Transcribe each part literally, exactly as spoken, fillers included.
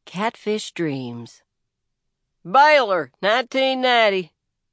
Catfish Dreams. Baylor, nineteen ninety.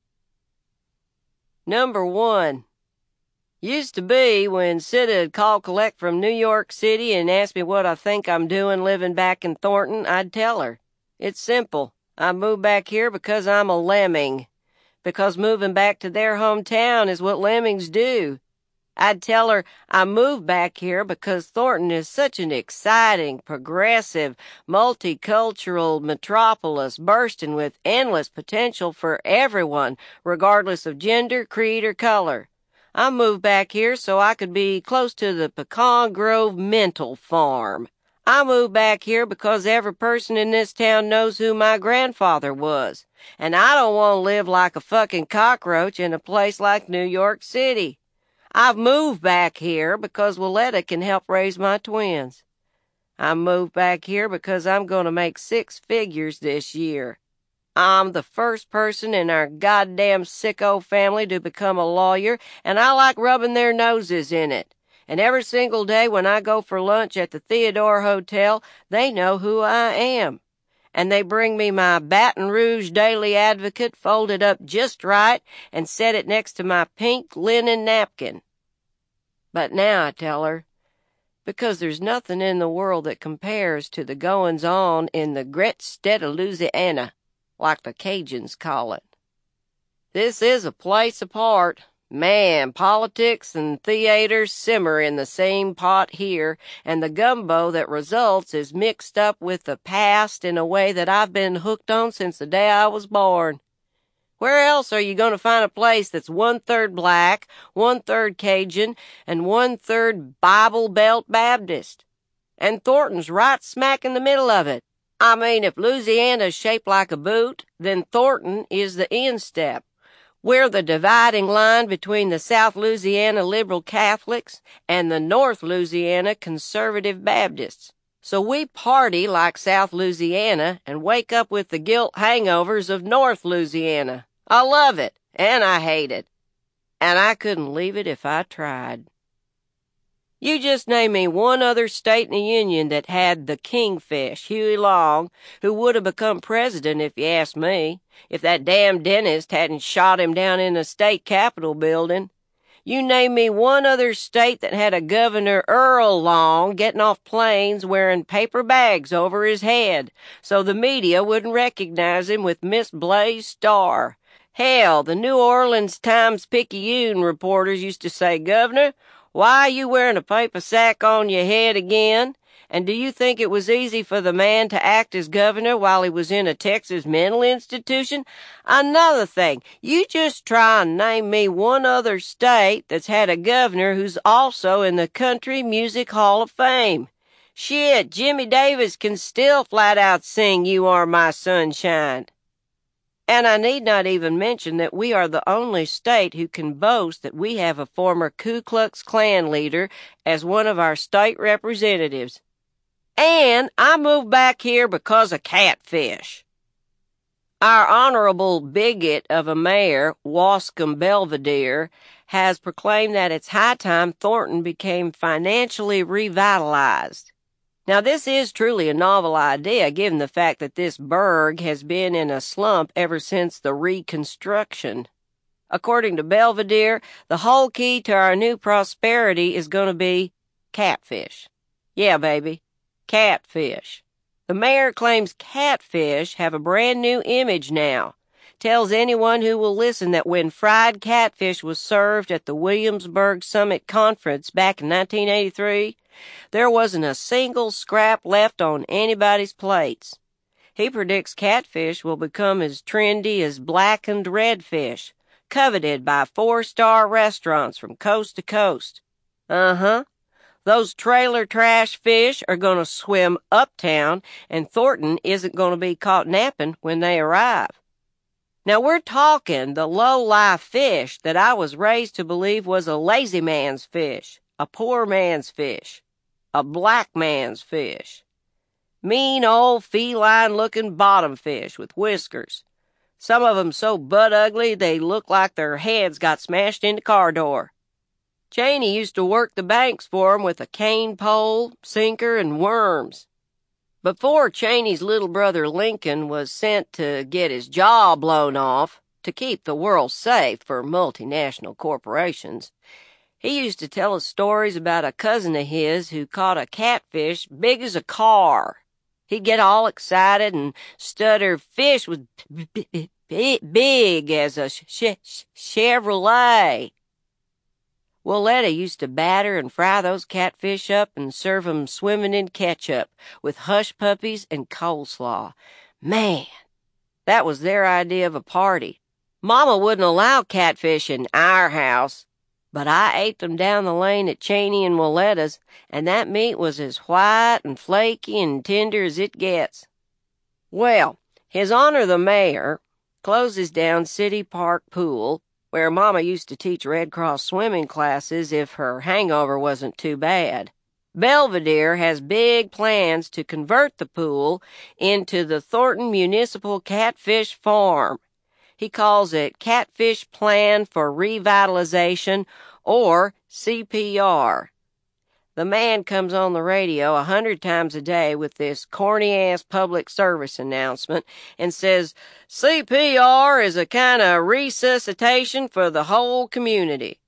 Number one. Used to be when Sita'd call collect from New York City and ask me what I think I'm doing living back in Thornton, I'd tell her. It's simple. I moved back here because I'm a lemming. Because moving back to their hometown is what lemmings do. I'd tell her I moved back here because Thornton is such an exciting, progressive, multicultural metropolis bursting with endless potential for everyone, regardless of gender, creed, or color. I moved back here so I could be close to the Pecan Grove Mental Farm. I moved back here because every person in this town knows who my grandfather was, and I don't want to live like a fucking cockroach in a place like New York City. I've moved back here because Willetta can help raise my twins. I moved back here because I'm going to make six figures this year. I'm the first person in our goddamn sicko family to become a lawyer, and I like rubbing their noses in it. And every single day when I go for lunch at the Theodore Hotel, they know who I am. And they bring me my Baton Rouge Daily Advocate folded up just right and set it next to my pink linen napkin. But now I tell her, because there's nothing in the world that compares to the goings-on in the great state of Louisiana, like the Cajuns call it. This is a place apart. Man, politics and theater simmer in the same pot here, and the gumbo that results is mixed up with the past in a way that I've been hooked on since the day I was born. Where else are you going to find a place that's one-third black, one-third Cajun, and one-third Bible Belt Baptist? And Thornton's right smack in the middle of it. I mean, if Louisiana's shaped like a boot, then Thornton is the instep. We're the dividing line between the South Louisiana liberal Catholics and the North Louisiana conservative Baptists. So we party like South Louisiana and wake up with the guilt hangovers of North Louisiana. I love it, and I hate it. And I couldn't leave it if I tried. You just name me one other state in the Union that had the kingfish, Huey Long, who would have become president if you asked me, if that damn dentist hadn't shot him down in the state capitol building. You name me one other state that had a Governor Earl Long getting off planes wearing paper bags over his head so the media wouldn't recognize him with Miss Blaze Starr. Hell, the New Orleans Times-Picayune reporters used to say, "Governor, why are you wearing a paper sack on your head again? And do you think it was easy for the man to act as governor while he was in a Texas mental institution?" Another thing, you just try and name me one other state that's had a governor who's also in the Country Music Hall of Fame. Shit, Jimmy Davis can still flat out sing "You Are My Sunshine." And I need not even mention that we are the only state who can boast that we have a former Ku Klux Klan leader as one of our state representatives. And I moved back here because of catfish. Our honorable bigot of a mayor, Wascom Belvedere, has proclaimed that it's high time Thornton became financially revitalized. Now, this is truly a novel idea, given the fact that this burg has been in a slump ever since the Reconstruction. According to Belvedere, the whole key to our new prosperity is going to be catfish. Yeah, baby. Catfish. The mayor claims catfish have a brand new image now. Tells anyone who will listen that when fried catfish was served at the Williamsburg Summit Conference back in nineteen eighty-three, there wasn't a single scrap left on anybody's plates. He predicts catfish will become as trendy as blackened redfish, coveted by four-star restaurants from coast to coast. Uh-huh. Those trailer trash fish are going to swim uptown, and Thornton isn't going to be caught napping when they arrive. Now, we're talking the low-life fish that I was raised to believe was a lazy man's fish, a poor man's fish, a black man's fish. Mean old feline-looking bottom fish with whiskers. Some of 'em so butt-ugly they look like their heads got smashed in the car door. Cheney used to work the banks for 'em with a cane pole, sinker, and worms. Before Cheney's little brother Lincoln was sent to get his jaw blown off to keep the world safe for multinational corporations, he used to tell us stories about a cousin of his who caught a catfish big as a car. He'd get all excited and stutter, "Fish was b- b- b- big as a sh- sh- Chevrolet." Willetta used to batter and fry those catfish up and serve 'em swimming in ketchup with hush puppies and coleslaw. Man, that was their idea of a party. Mama wouldn't allow catfish in our house, but I ate them down the lane at Cheney and Willetta's, and that meat was as white and flaky and tender as it gets. Well, His Honor the Mayor closes down City Park Pool, where Mama used to teach Red Cross swimming classes if her hangover wasn't too bad. Belvedere has big plans to convert the pool into the Thornton Municipal Catfish Farm. He calls it Catfish Plan for Revitalization, or C P R. The man comes on the radio a hundred times a day with this corny-ass public service announcement and says C P R is a kind of resuscitation for the whole community.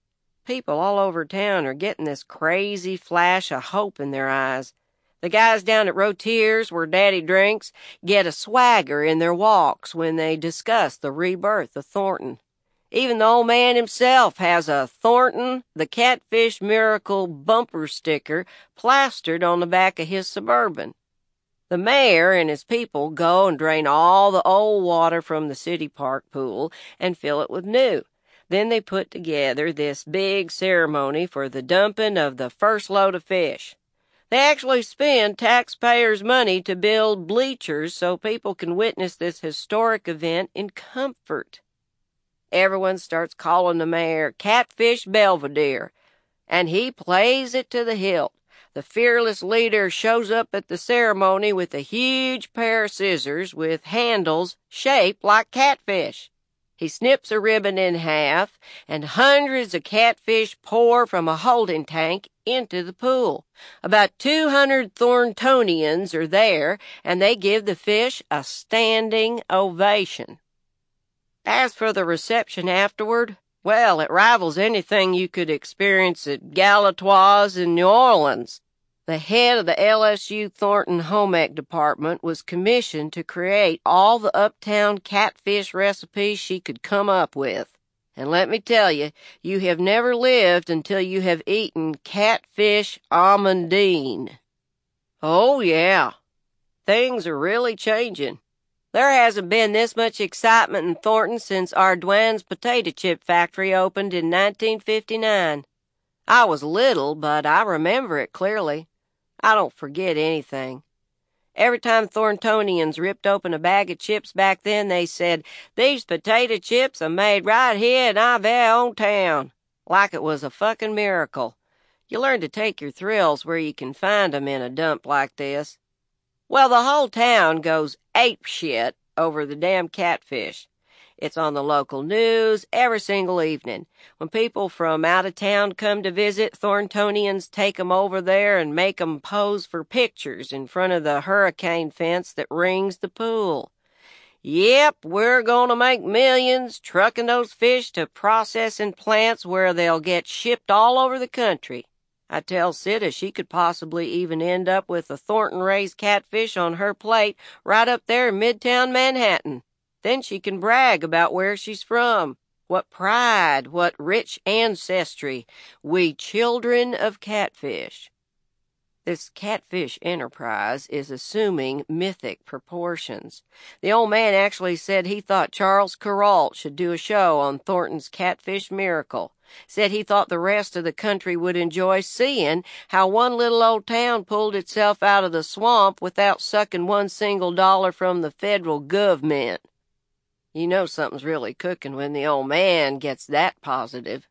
People all over town are getting this crazy flash of hope in their eyes. The guys down at Rotier's, where Daddy drinks, get a swagger in their walks when they discuss the rebirth of Thornton. Even the old man himself has a Thornton, the Catfish Miracle bumper sticker plastered on the back of his Suburban. The mayor and his people go and drain all the old water from the city park pool and fill it with new. Then they put together this big ceremony for the dumping of the first load of fish. They actually spend taxpayers' money to build bleachers so people can witness this historic event in comfort. Everyone starts calling the mayor Catfish Belvedere, and he plays it to the hilt. The fearless leader shows up at the ceremony with a huge pair of scissors with handles shaped like catfish. He snips a ribbon in half, and hundreds of catfish pour from a holding tank into the pool. About two hundred Thorntonians are there, and they give the fish a standing ovation. As for the reception afterward, well, it rivals anything you could experience at Galatoire's in New Orleans. The head of the L S U Thornton Home Ec Department was commissioned to create all the uptown catfish recipes she could come up with. And let me tell you, you have never lived until you have eaten catfish almondine. Oh, yeah. Things are really changing. There hasn't been this much excitement in Thornton since Ardouin's potato chip factory opened in nineteen fifty-nine. I was little, but I remember it clearly. I don't forget anything. Every time Thorntonians ripped open a bag of chips back then, they said, "These potato chips are made right here in our very own town," like it was a fucking miracle. You learn to take your thrills where you can find 'em in a dump like this. Well, the whole town goes apeshit over the damn catfish. It's on the local news every single evening. When people from out of town come to visit, Thorntonians take 'em over there and make 'em pose for pictures in front of the hurricane fence that rings the pool. Yep, we're gonna make millions trucking those fish to processing plants where they'll get shipped all over the country. I tell Sita she could possibly even end up with a Thornton-raised catfish on her plate right up there in Midtown Manhattan. Then she can brag about where she's from. What pride, what rich ancestry. We children of catfish. This catfish enterprise is assuming mythic proportions. The old man actually said he thought Charles Kuralt should do a show on Thornton's Catfish Miracle. Said he thought the rest of the country would enjoy seeing how one little old town pulled itself out of the swamp without sucking one single dollar from the federal government. You know something's really cooking when the old man gets that positive.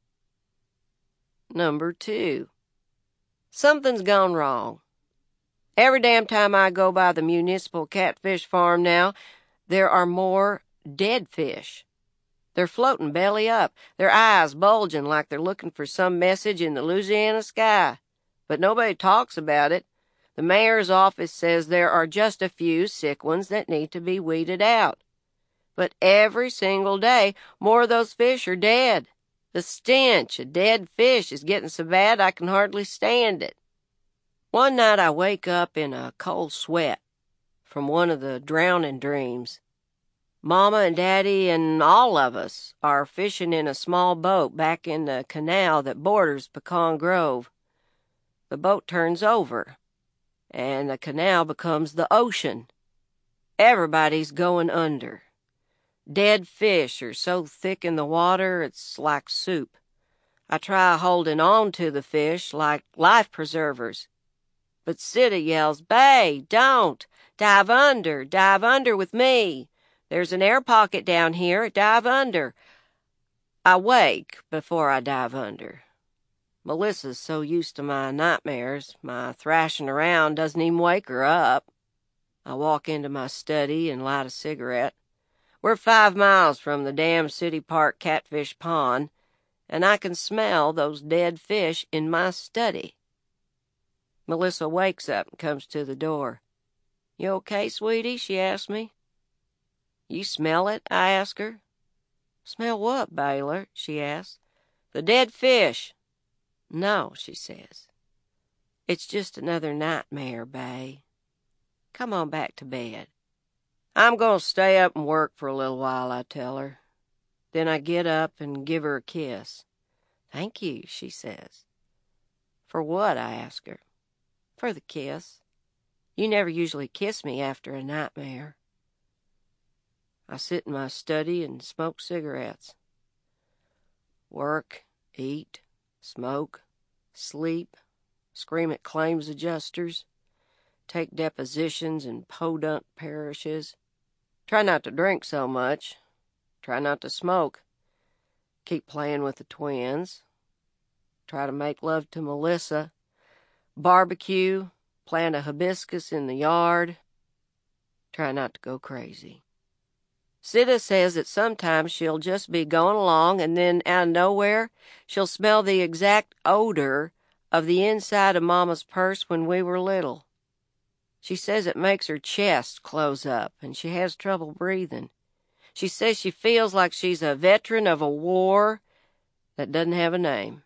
Number two. Something's gone wrong. Every damn time I go by the municipal catfish farm now, there are more dead fish. They're floating belly up, their eyes bulging like they're looking for some message in the Louisiana sky. But nobody talks about it. The mayor's office says there are just a few sick ones that need to be weeded out. But every single day, more of those fish are dead. The stench of dead fish is getting so bad I can hardly stand it. One night I wake up in a cold sweat from one of the drowning dreams. Mama and Daddy and all of us are fishing in a small boat back in the canal that borders Pecan Grove. The boat turns over, and the canal becomes the ocean. Everybody's going under. Dead fish are so thick in the water it's like soup. I try holding on to the fish like life preservers. But Sita yells, "Bay, don't! Dive under! Dive under with me! There's an air pocket down here. Dive under!" I wake before I dive under. Melissa's so used to my nightmares, my thrashing around doesn't even wake her up. I walk into my study and light a cigarette. We're five miles from the damn City Park Catfish Pond, and I can smell those dead fish in my study. Melissa wakes up and comes to the door. "You okay, sweetie?" she asks me. "You smell it?" I ask her. "Smell what, Baylor?" she asks. "The dead fish." "No," she says. "It's just another nightmare, Bay. Come on back to bed." "I'm going to stay up and work for a little while," I tell her. Then I get up and give her a kiss. "Thank you," she says. "For what?" I ask her. "For the kiss. You never usually kiss me after a nightmare." I sit in my study and smoke cigarettes. Work, eat, smoke, sleep, scream at claims adjusters, take depositions in podunk parishes, try not to drink so much, try not to smoke, keep playing with the twins, try to make love to Melissa, barbecue, plant a hibiscus in the yard, try not to go crazy. Sita says that sometimes she'll just be going along and then out of nowhere she'll smell the exact odor of the inside of Mama's purse when we were little. She says it makes her chest close up and she has trouble breathing. She says she feels like she's a veteran of a war that doesn't have a name.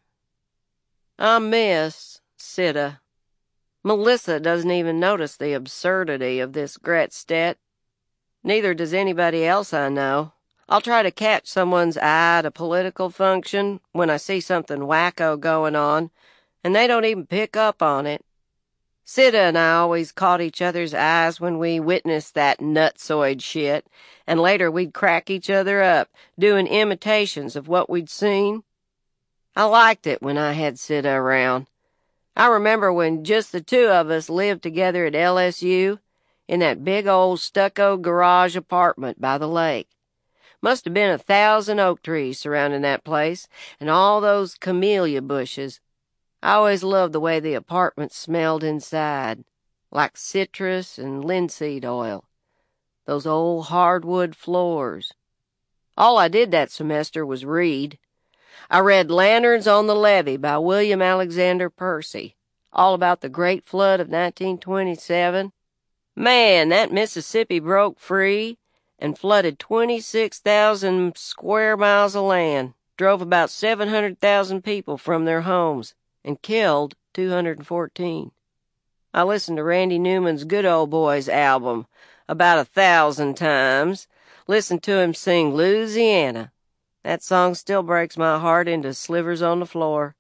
I miss Sita. Melissa doesn't even notice the absurdity of this Gretstedt. Neither does anybody else I know. I'll try to catch someone's eye at a political function when I see something wacko going on, and they don't even pick up on it. Sita and I always caught each other's eyes when we witnessed that nutsoid shit, and later we'd crack each other up, doing imitations of what we'd seen. I liked it when I had Sita around. I remember when just the two of us lived together at L S U, in that big old stucco garage apartment by the lake. Must have been a thousand oak trees surrounding that place, and all those camellia bushes. I always loved the way the apartment smelled inside, like citrus and linseed oil. Those old hardwood floors. All I did that semester was read. I read Lanterns on the Levee by William Alexander Percy, all about the Great Flood of nineteen twenty-seven. Man, that Mississippi broke free and flooded twenty-six thousand square miles of land, drove about seven hundred thousand people from their homes, and killed two hundred fourteen. I listened to Randy Newman's Good Old Boys album about a thousand times, listened to him sing Louisiana. That song still breaks my heart into slivers on the floor.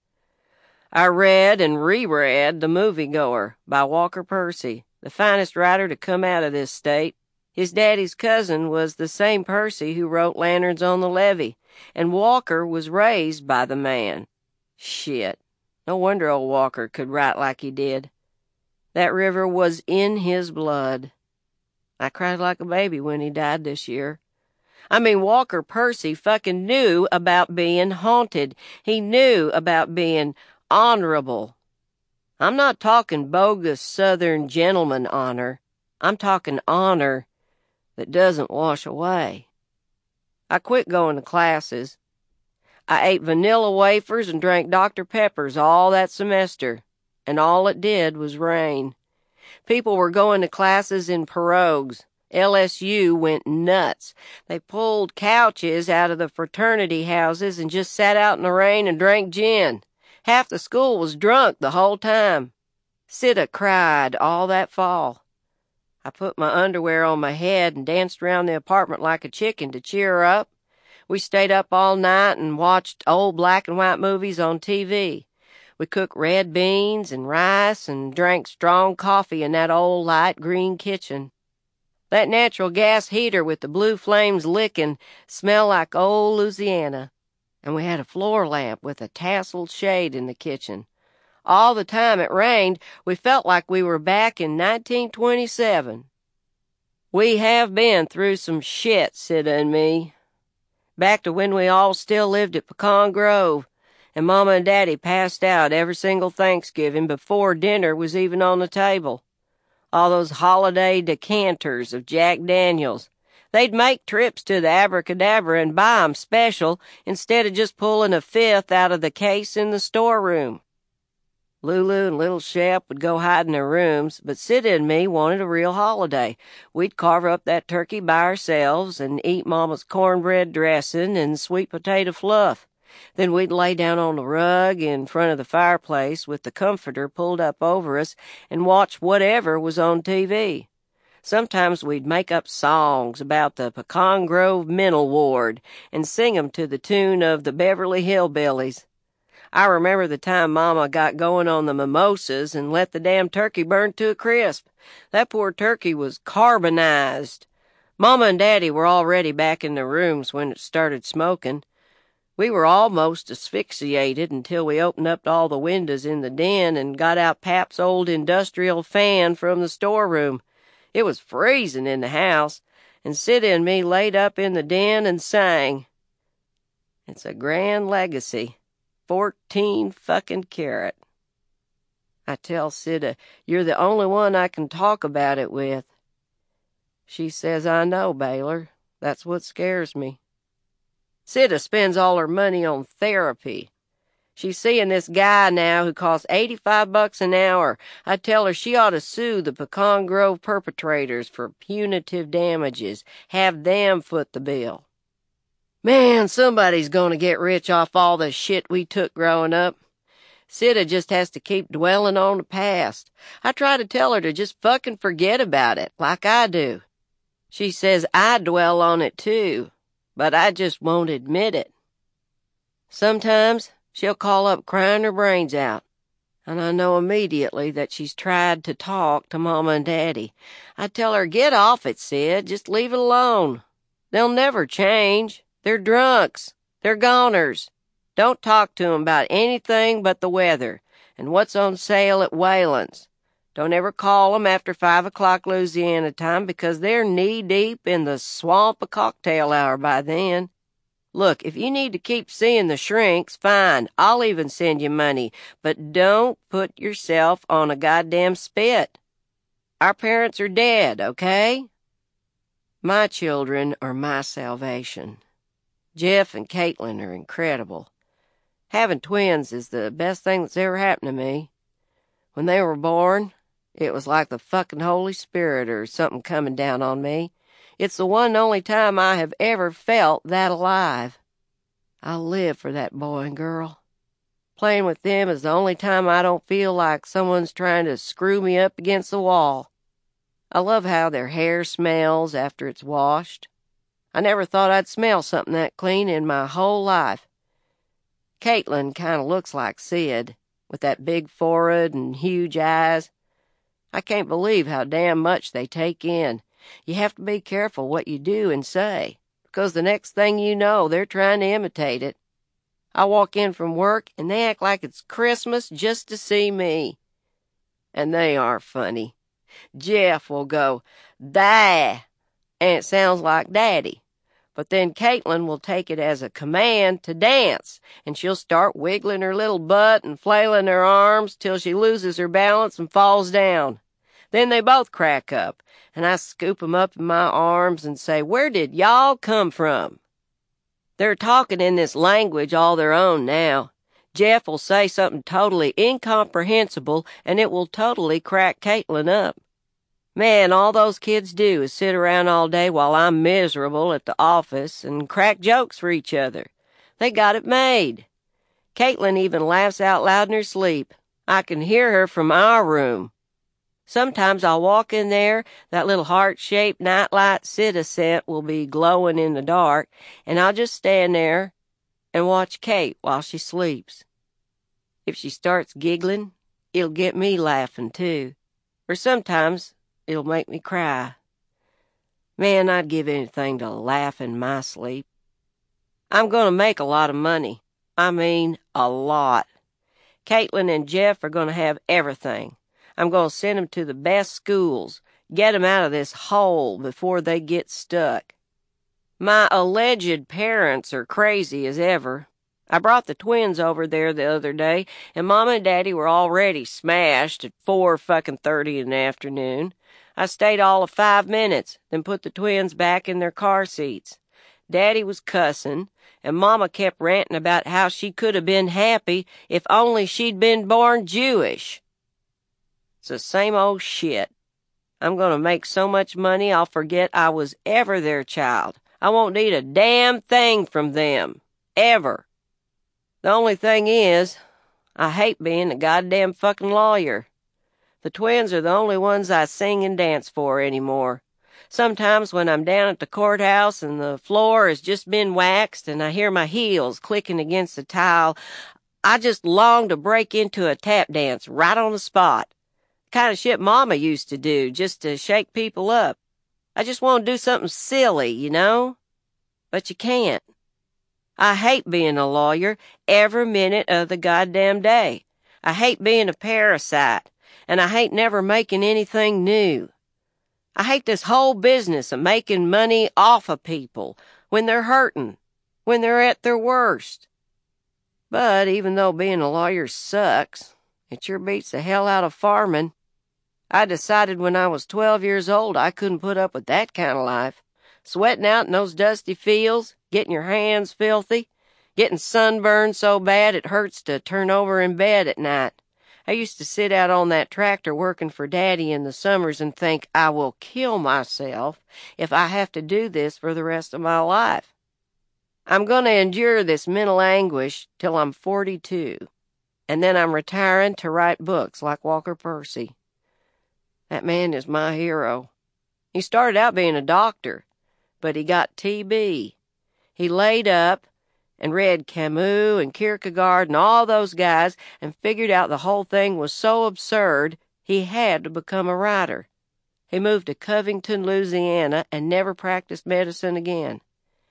I read and reread The Moviegoer by Walker Percy, the finest writer to come out of this state. His daddy's cousin was the same Percy who wrote Lanterns on the Levee, and Walker was raised by the man. Shit. No wonder old Walker could write like he did. That river was in his blood. I cried like a baby when he died this year. I mean, Walker Percy fucking knew about being haunted. He knew about being honorable. I'm not talking bogus Southern gentleman honor. I'm talking honor that doesn't wash away. I quit going to classes. I ate vanilla wafers and drank Doctor Peppers all that semester, and all it did was rain. People were going to classes in pirogues. L S U went nuts. They pulled couches out of the fraternity houses and just sat out in the rain and drank gin. Half the school was drunk the whole time. Sita cried all that fall. I put my underwear on my head and danced around the apartment like a chicken to cheer her up. We stayed up all night and watched old black and white movies on T V. We cooked red beans and rice and drank strong coffee in that old light green kitchen. That natural gas heater with the blue flames licking smelled like old Louisiana. And we had a floor lamp with a tasseled shade in the kitchen. All the time it rained, we felt like we were back in nineteen twenty-seven. We have been through some shit, Sita and me. Back to when we all still lived at Pecan Grove, and Mama and Daddy passed out every single Thanksgiving before dinner was even on the table. All those holiday decanters of Jack Daniels. They'd make trips to the Abracadabra and buy 'em special instead of just pulling a fifth out of the case in the storeroom. Lulu and little Shep would go hide in their rooms, but Sita and me wanted a real holiday. We'd carve up that turkey by ourselves and eat Mama's cornbread dressing and sweet potato fluff. Then we'd lay down on the rug in front of the fireplace with the comforter pulled up over us and watch whatever was on T V. Sometimes we'd make up songs about the Pecan Grove mental ward and sing 'em to the tune of the Beverly Hillbillies. I remember the time Mama got going on the mimosas and let the damn turkey burn to a crisp. That poor turkey was carbonized. Mama and Daddy were already back in their rooms when it started smoking. We were almost asphyxiated until we opened up all the windows in the den and got out Pap's old industrial fan from the storeroom. It was freezing in the house, and Sita and me laid up in the den and sang. It's a grand legacy. Fourteen fucking carat. I tell Sita, you're the only one I can talk about it with. She says, I know, Baylor. That's what scares me. Sita spends all her money on therapy. She's seeing this guy now who costs eighty-five bucks an hour. I tell her she ought to sue the Pecan Grove perpetrators for punitive damages. Have them foot the bill. Man, somebody's gonna get rich off all the shit we took growing up. Sita just has to keep dwelling on the past. I try to tell her to just fucking forget about it, like I do. She says I dwell on it too, but I just won't admit it. Sometimes she'll call up crying her brains out, and I know immediately that she's tried to talk to Mama and Daddy. I tell her, get off it, Sid. Just leave it alone. They'll never change. They're drunks. They're goners. Don't talk to 'em about anything but the weather and what's on sale at Whalen's. Don't ever call 'em after five o'clock Louisiana time because they're knee-deep in the swamp of cocktail hour by then. Look, if you need to keep seeing the shrinks, fine, I'll even send you money, but don't put yourself on a goddamn spit. Our parents are dead, okay? My children are my salvation. Jeff and Caitlin are incredible. Having twins is the best thing that's ever happened to me. When they were born, it was like the fucking Holy Spirit or something coming down on me. It's the one and only time I have ever felt that alive. I'll live for that boy and girl. Playing with them is the only time I don't feel like someone's trying to screw me up against the wall. I love how their hair smells after it's washed. I never thought I'd smell something that clean in my whole life. Caitlin kind of looks like Sid, with that big forehead and huge eyes. I can't believe how damn much they take in. You have to be careful what you do and say, because the next thing you know, they're trying to imitate it. I walk in from work, and they act like it's Christmas just to see me. And they are funny. Jeff will go, "Dah," and it sounds like Daddy. But then Caitlin will take it as a command to dance, and she'll start wiggling her little butt and flailing her arms till she loses her balance and falls down. Then they both crack up, and I scoop 'em up in my arms and say, "Where did y'all come from?" They're talking in this language all their own now. Jeff will say something totally incomprehensible, and it will totally crack Caitlin up. Man, all those kids do is sit around all day while I'm miserable at the office and crack jokes for each other. They got it made. Caitlin even laughs out loud in her sleep. I can hear her from our room. Sometimes I'll walk in there, that little heart-shaped nightlight Sita scent will be glowing in the dark, and I'll just stand there and watch Kate while she sleeps. If she starts giggling, it'll get me laughing too. Or sometimes it'll make me cry. Man, I'd give anything to laugh in my sleep. I'm going to make a lot of money. I mean, a lot. Caitlin and Jeff are going to have everything. I'm going to send them to the best schools, get them out of this hole before they get stuck. My alleged parents are crazy as ever. I brought the twins over there the other day, and Mama and Daddy were already smashed at four fucking thirty in the afternoon. I stayed all of five minutes, then put the twins back in their car seats. Daddy was cussing, and Mama kept ranting about how she could have been happy if only she'd been born Jewish. It's the same old shit. I'm going to make so much money I'll forget I was ever their child. I won't need a damn thing from them. Ever. The only thing is, I hate being a goddamn fucking lawyer. The twins are the only ones I sing and dance for anymore. Sometimes when I'm down at the courthouse and the floor has just been waxed and I hear my heels clicking against the tile, I just long to break into a tap dance right on the spot. The kind of shit Mama used to do just to shake people up. I just want to do something silly, you know? But you can't. I hate being a lawyer every minute of the goddamn day. I hate being a parasite, and I hate never making anything new. I hate this whole business of making money off of people when they're hurting, when they're at their worst. But even though being a lawyer sucks, it sure beats the hell out of farming. I decided when I was twelve years old I couldn't put up with that kind of life. Sweating out in those dusty fields, getting your hands filthy, getting sunburned so bad it hurts to turn over in bed at night. I used to sit out on that tractor working for Daddy in the summers and think I will kill myself if I have to do this for the rest of my life. I'm going to endure this mental anguish till I'm forty-two, and then I'm retiring to write books like Walker Percy. That man is my hero. He started out being a doctor, but he got T B. He laid up and read Camus and Kierkegaard and all those guys and figured out the whole thing was so absurd he had to become a writer. He moved to Covington, Louisiana, and never practiced medicine again.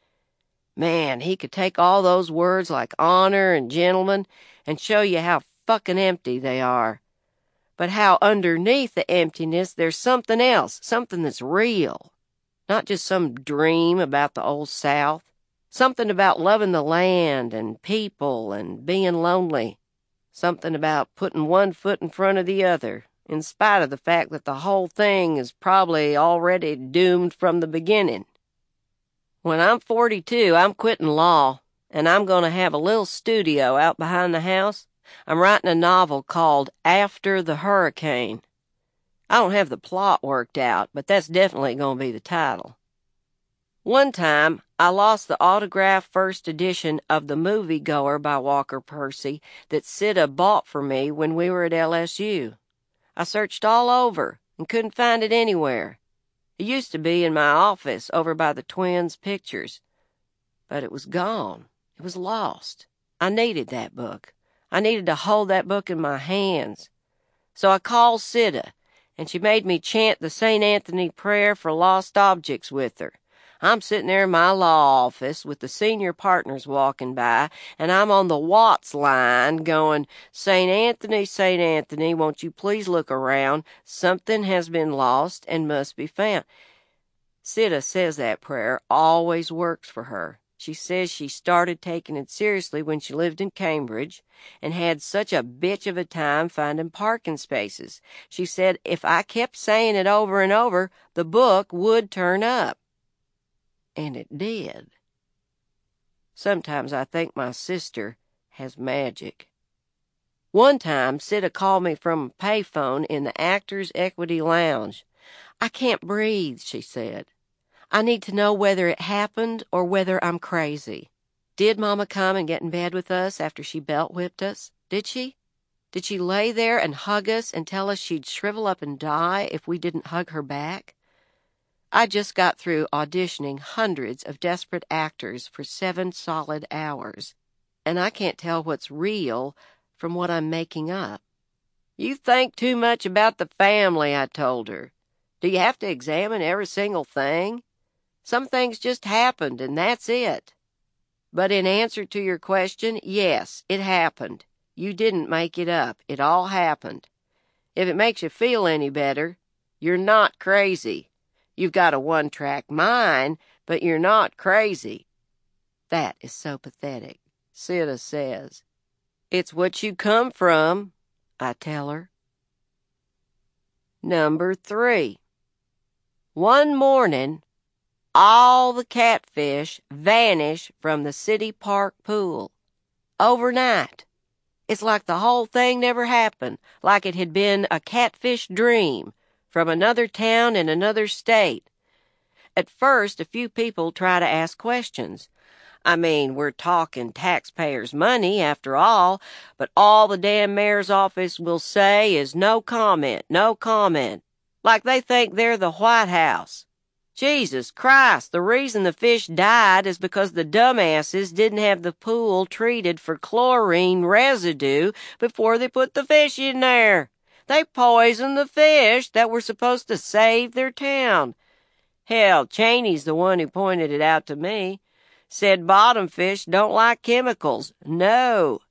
Man, he could take all those words like honor and gentleman and show you how fucking empty they are. But how underneath the emptiness there's something else, something that's real. Not just some dream about the old South. Something about loving the land and people and being lonely. Something about putting one foot in front of the other, in spite of the fact that the whole thing is probably already doomed from the beginning. When I'm forty-two, I'm quitting law, and I'm going to have a little studio out behind the house. I'm writing a novel called After the Hurricane. I don't have the plot worked out, but that's definitely going to be the title. One time, I lost the autographed first edition of The Moviegoer by Walker Percy that Sita bought for me when we were at L S U. I searched all over and couldn't find it anywhere. It used to be in my office over by the twins' pictures, but it was gone. It was lost. I needed that book. I needed to hold that book in my hands. So I called Sita, and she made me chant the Saint Anthony prayer for lost objects with her. I'm sitting there in my law office with the senior partners walking by, and I'm on the Watts line going, Saint Anthony, Saint Anthony, won't you please look around? Something has been lost and must be found. Sita says that prayer always works for her. She says she started taking it seriously when she lived in Cambridge and had such a bitch of a time finding parking spaces. She said if I kept saying it over and over, the book would turn up. And it did. Sometimes I think my sister has magic. One time, Sita called me from a payphone in the Actors Equity Lounge. "I can't breathe," she said. "I need to know whether it happened or whether I'm crazy. Did Mama come and get in bed with us after she belt-whipped us? Did she? Did she lay there and hug us and tell us she'd shrivel up and die if we didn't hug her back?" I just got through auditioning hundreds of desperate actors for seven solid hours, and I can't tell what's real from what I'm making up. "You think too much about the family," I told her. "Do you have to examine every single thing? Some things just happened, and that's it. But in answer to your question, yes, it happened. You didn't make it up. It all happened. If it makes you feel any better, you're not crazy. You've got a one-track mind, but you're not crazy." "That is so pathetic," Sita says. "It's what you come from," I tell her. Number three. One morning, all the catfish vanish from the city park pool. Overnight. It's like the whole thing never happened, like it had been a catfish dream from another town in another state. At first, a few people try to ask questions. I mean, we're talking taxpayers' money after all, but all the damn mayor's office will say is no comment, no comment, like they think they're the White House. Jesus Christ, the reason the fish died is because the dumbasses didn't have the pool treated for chlorine residue before they put the fish in there. They poisoned the fish that were supposed to save their town. Hell, Cheney's the one who pointed it out to me. Said bottom fish don't like chemicals. No.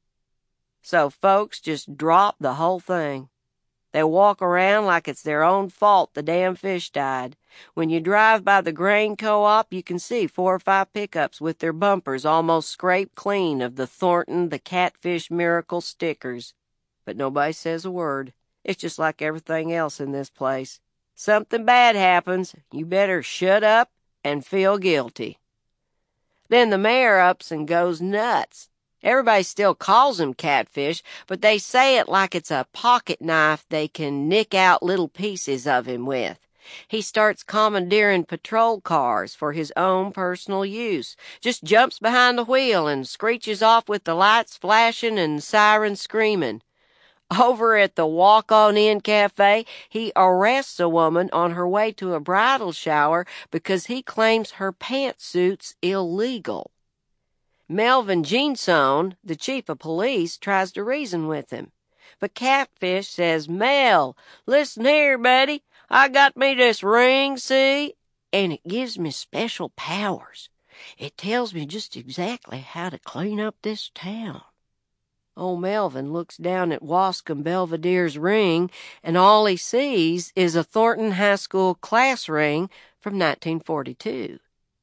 So folks just drop the whole thing. They walk around like it's their own fault the damn fish died. When you drive by the grain co-op, you can see four or five pickups with their bumpers almost scraped clean of the Thornton the Catfish Miracle stickers. But nobody says a word. It's just like everything else in this place. Something bad happens, you better shut up and feel guilty. Then the mayor ups and goes nuts. Everybody still calls him catfish, but they say it like it's a pocket knife they can nick out little pieces of him with. He starts commandeering patrol cars for his own personal use, just jumps behind the wheel and screeches off with the lights flashing and sirens screaming. Over at the Walk-On-In Cafe, he arrests a woman on her way to a bridal shower because he claims her pantsuit's illegal. Melvin Jeanson, the chief of police, tries to reason with him. But Catfish says, "Mel, listen here, buddy. I got me this ring, see? And it gives me special powers. It tells me just exactly how to clean up this town." Old Melvin looks down at Wascom Belvedere's ring, and all he sees is a Thornton High School class ring from nineteen forty-two.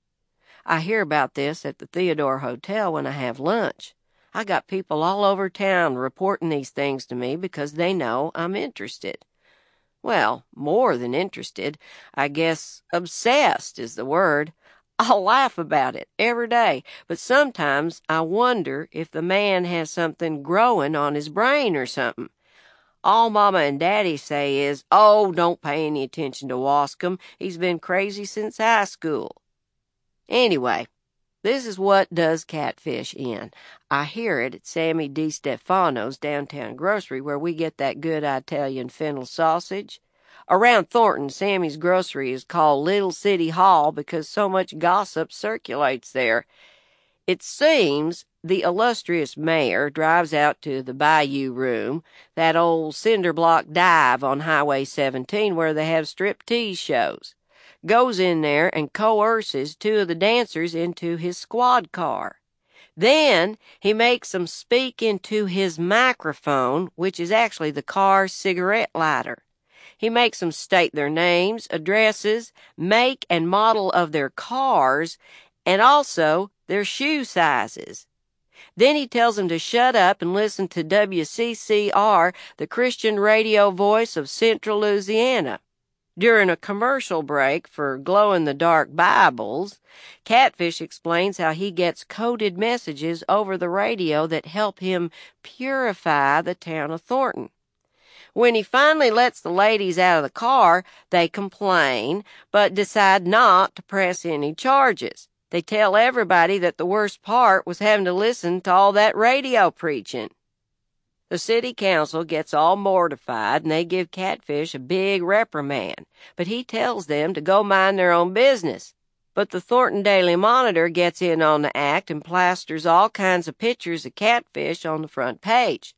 I hear about this at the Theodore Hotel when I have lunch. I got people all over town reporting these things to me because they know I'm interested. Well, more than interested. I guess obsessed is the word. I'll laugh about it every day, but sometimes I wonder if the man has something growing on his brain or something. All Mama and Daddy say is, "Oh, don't pay any attention to Wascom. He's been crazy since high school." Anyway, this is what does catfish in. I hear it at Sammy DiStefano's downtown grocery where we get that good Italian fennel sausage. Around Thornton, Sammy's grocery is called Little City Hall because so much gossip circulates there. It seems the illustrious mayor drives out to the Bayou Room, that old cinder block dive on Highway seventeen where they have striptease shows, goes in there and coerces two of the dancers into his squad car. Then he makes them speak into his microphone, which is actually the car's cigarette lighter. He makes them state their names, addresses, make and model of their cars, and also their shoe sizes. Then he tells them to shut up and listen to W C C R, the Christian radio voice of Central Louisiana. During a commercial break for glow-in-the-dark Bibles, Catfish explains how he gets coded messages over the radio that help him purify the town of Thornton. When he finally lets the ladies out of the car, they complain, but decide not to press any charges. They tell everybody that the worst part was having to listen to all that radio preaching. The city council gets all mortified, and they give Catfish a big reprimand, but he tells them to go mind their own business. But the Thornton Daily Monitor gets in on the act and plasters all kinds of pictures of Catfish on the front page.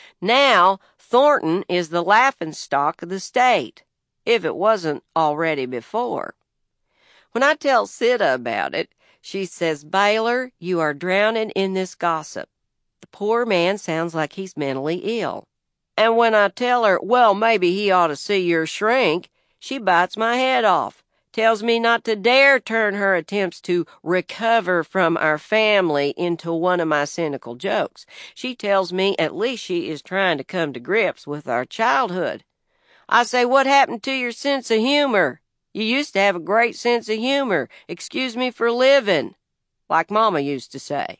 Now, Thornton is the laughingstock of the state, if it wasn't already before. When I tell Sita about it, she says, "Baylor, you are drowning in this gossip. The poor man sounds like he's mentally ill." And when I tell her, well, maybe he ought to see your shrink, she bites my head off, tells me not to dare turn her attempts to recover from our family into one of my cynical jokes. She tells me at least she is trying to come to grips with our childhood. I say, what happened to your sense of humor? You used to have a great sense of humor. Excuse me for living, like Mama used to say.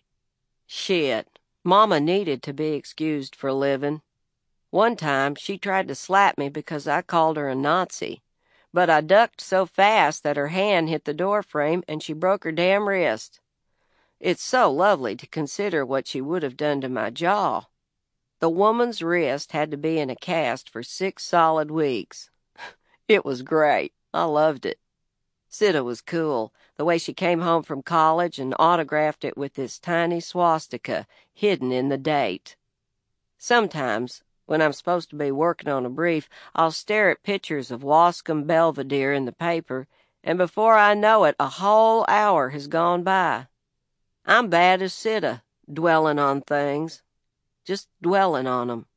Shit. Mama needed to be excused for living. One time, she tried to slap me because I called her a Nazi, but I ducked so fast that her hand hit the door frame and she broke her damn wrist. It's so lovely to consider what she would have done to my jaw. The woman's wrist had to be in a cast for six solid weeks. It was great. I loved it. Sita was cool, the way she came home from college and autographed it with this tiny swastika hidden in the date. Sometimes, when I'm supposed to be working on a brief, I'll stare at pictures of Wascom Belvedere in the paper, and before I know it, a whole hour has gone by. I'm bad as Sita, dwelling on things. Just dwelling on 'em.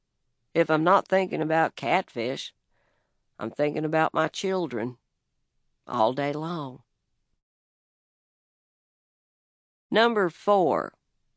If I'm not thinking about Catfish, I'm thinking about my children. All day long. Number four.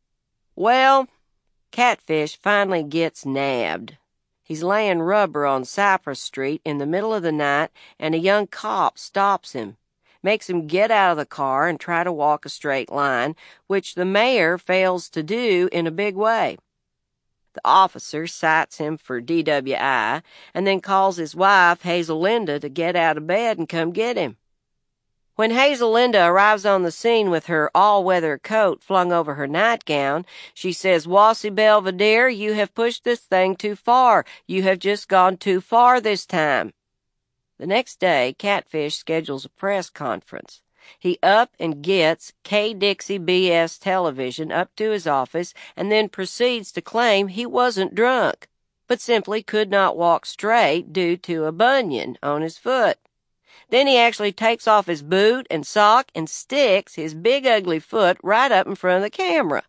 Well, Catfish finally gets nabbed. He's laying rubber on Cypress Street in the middle of the night, and a young cop stops him, makes him get out of the car and try to walk a straight line, which the mayor fails to do in a big way. The officer cites him for D W I and then calls his wife, Hazelinda, to get out of bed and come get him. When Hazelinda arrives on the scene with her all-weather coat flung over her nightgown, she says, "Wassie Belvedere, you have pushed this thing too far. You have just gone too far this time." The next day, Catfish schedules a press conference. He up and gets K Dixie B S television up to his office and then proceeds to claim he wasn't drunk, but simply could not walk straight due to a bunion on his foot. Then he actually takes off his boot and sock and sticks his big ugly foot right up in front of the camera.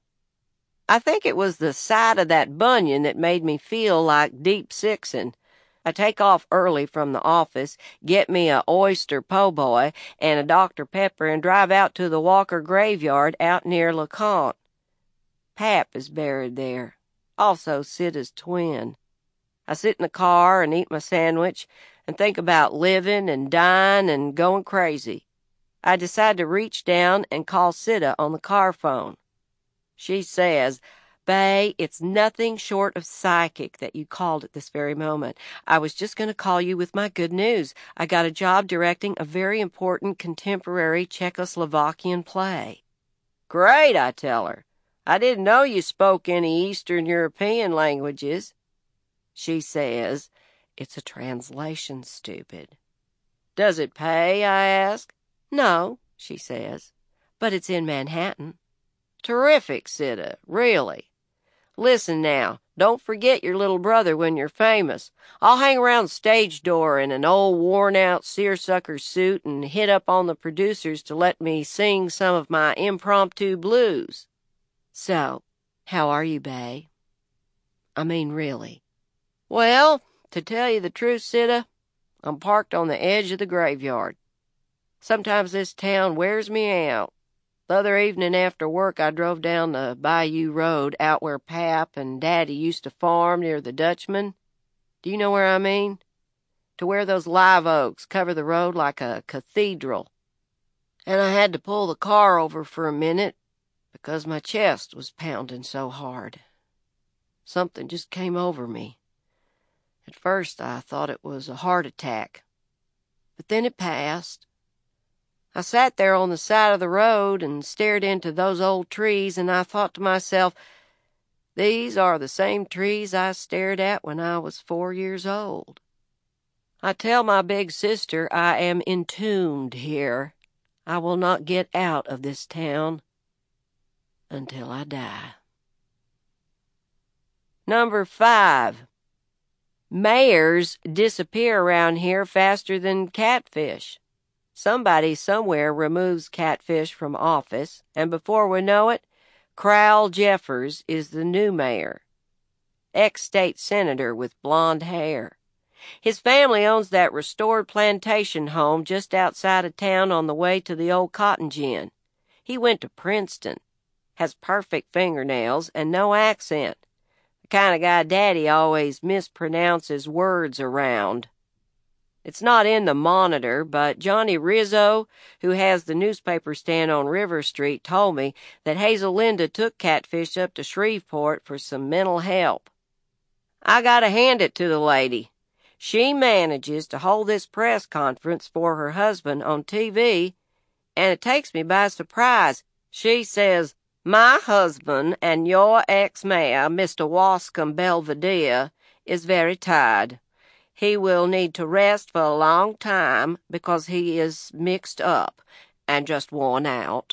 I think it was the sight of that bunion that made me feel like deep sixing. I take off early from the office, get me a oyster po' boy and a Doctor Pepper, and drive out to the Walker graveyard out near LeConte. Pap is buried there, also Sita's twin. I sit in the car and eat my sandwich and think about living and dying and going crazy. I decide to reach down and call Sita on the car phone. She says, "Bae, it's nothing short of psychic that you called at this very moment. I was just going to call you with my good news. I got a job directing a very important contemporary Czechoslovakian play." "Great," I tell her. "I didn't know you spoke any Eastern European languages." She says, "It's a translation, stupid." "Does it pay?" I ask. "No," she says, "but it's in Manhattan." "Terrific, Sita, really. Listen now, don't forget your little brother when you're famous. I'll hang around the stage door in an old worn-out seersucker suit and hit up on the producers to let me sing some of my impromptu blues." "So, how are you, Bae? I mean, really." "Well, to tell you the truth, Sita, I'm parked on the edge of the graveyard. Sometimes this town wears me out. The other evening after work, I drove down the Bayou Road out where Pap and Daddy used to farm near the Dutchman. Do you know where I mean? to where those live oaks cover the road like a cathedral. And I had to pull the car over for a minute because my chest was pounding so hard. Something just came over me. At first I thought it was a heart attack, but then it passed. I sat there on the side of the road and stared into those old trees, and I thought to myself, these are the same trees I stared at when I was four years old. I tell my big sister I am entombed here. I will not get out of this town until I die. Number five. Mayors disappear around here faster than catfish. Somebody somewhere removes catfish from office, and before we know it, Crowell Jeffers is the new mayor. Ex-state senator with blonde hair. His family owns that restored plantation home just outside of town on the way to the old cotton gin. He went to Princeton, has perfect fingernails, and no accent. The kind of guy Daddy always mispronounces words around. It's not in the Monitor, but Johnny Rizzo, who has the newspaper stand on River Street, told me that Hazel Linda took Catfish up to Shreveport for some mental help. I gotta hand it to the lady. She manages to hold this press conference for her husband on T V, and it takes me by surprise. She says, "My husband and your ex-mayor, Mister Wascom Belvedere, is very tired. He will need to rest for a long time because he is mixed up and just worn out."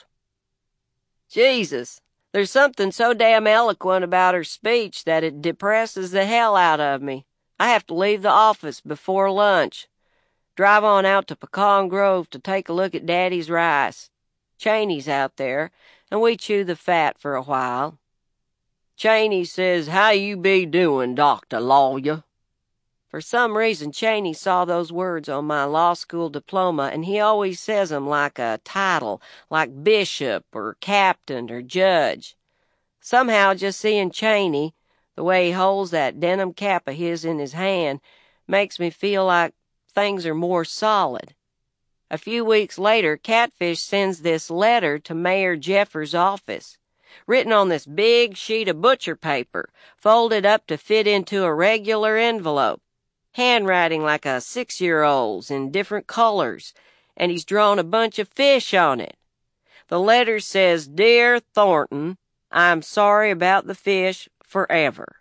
Jesus, there's something so damn eloquent about her speech that it depresses the hell out of me. I have to leave the office before lunch. Drive on out to Pecan Grove to take a look at Daddy's rice. Cheney's out there, and we chew the fat for a while. Cheney says, "How you be doing, Doctor Lawyer?" For some reason, Cheney saw those words on my law school diploma, and he always says 'em like a title, like bishop or captain or judge. Somehow, just seeing Cheney, the way he holds that denim cap of his in his hand, makes me feel like things are more solid. A few weeks later, Catfish sends this letter to Mayor Jeffers' office, written on this big sheet of butcher paper, folded up to fit into a regular envelope. Handwriting like a six-year-old's in different colors, and he's drawn a bunch of fish on it. The letter says, "Dear Thornton, I'm sorry about the fish forever."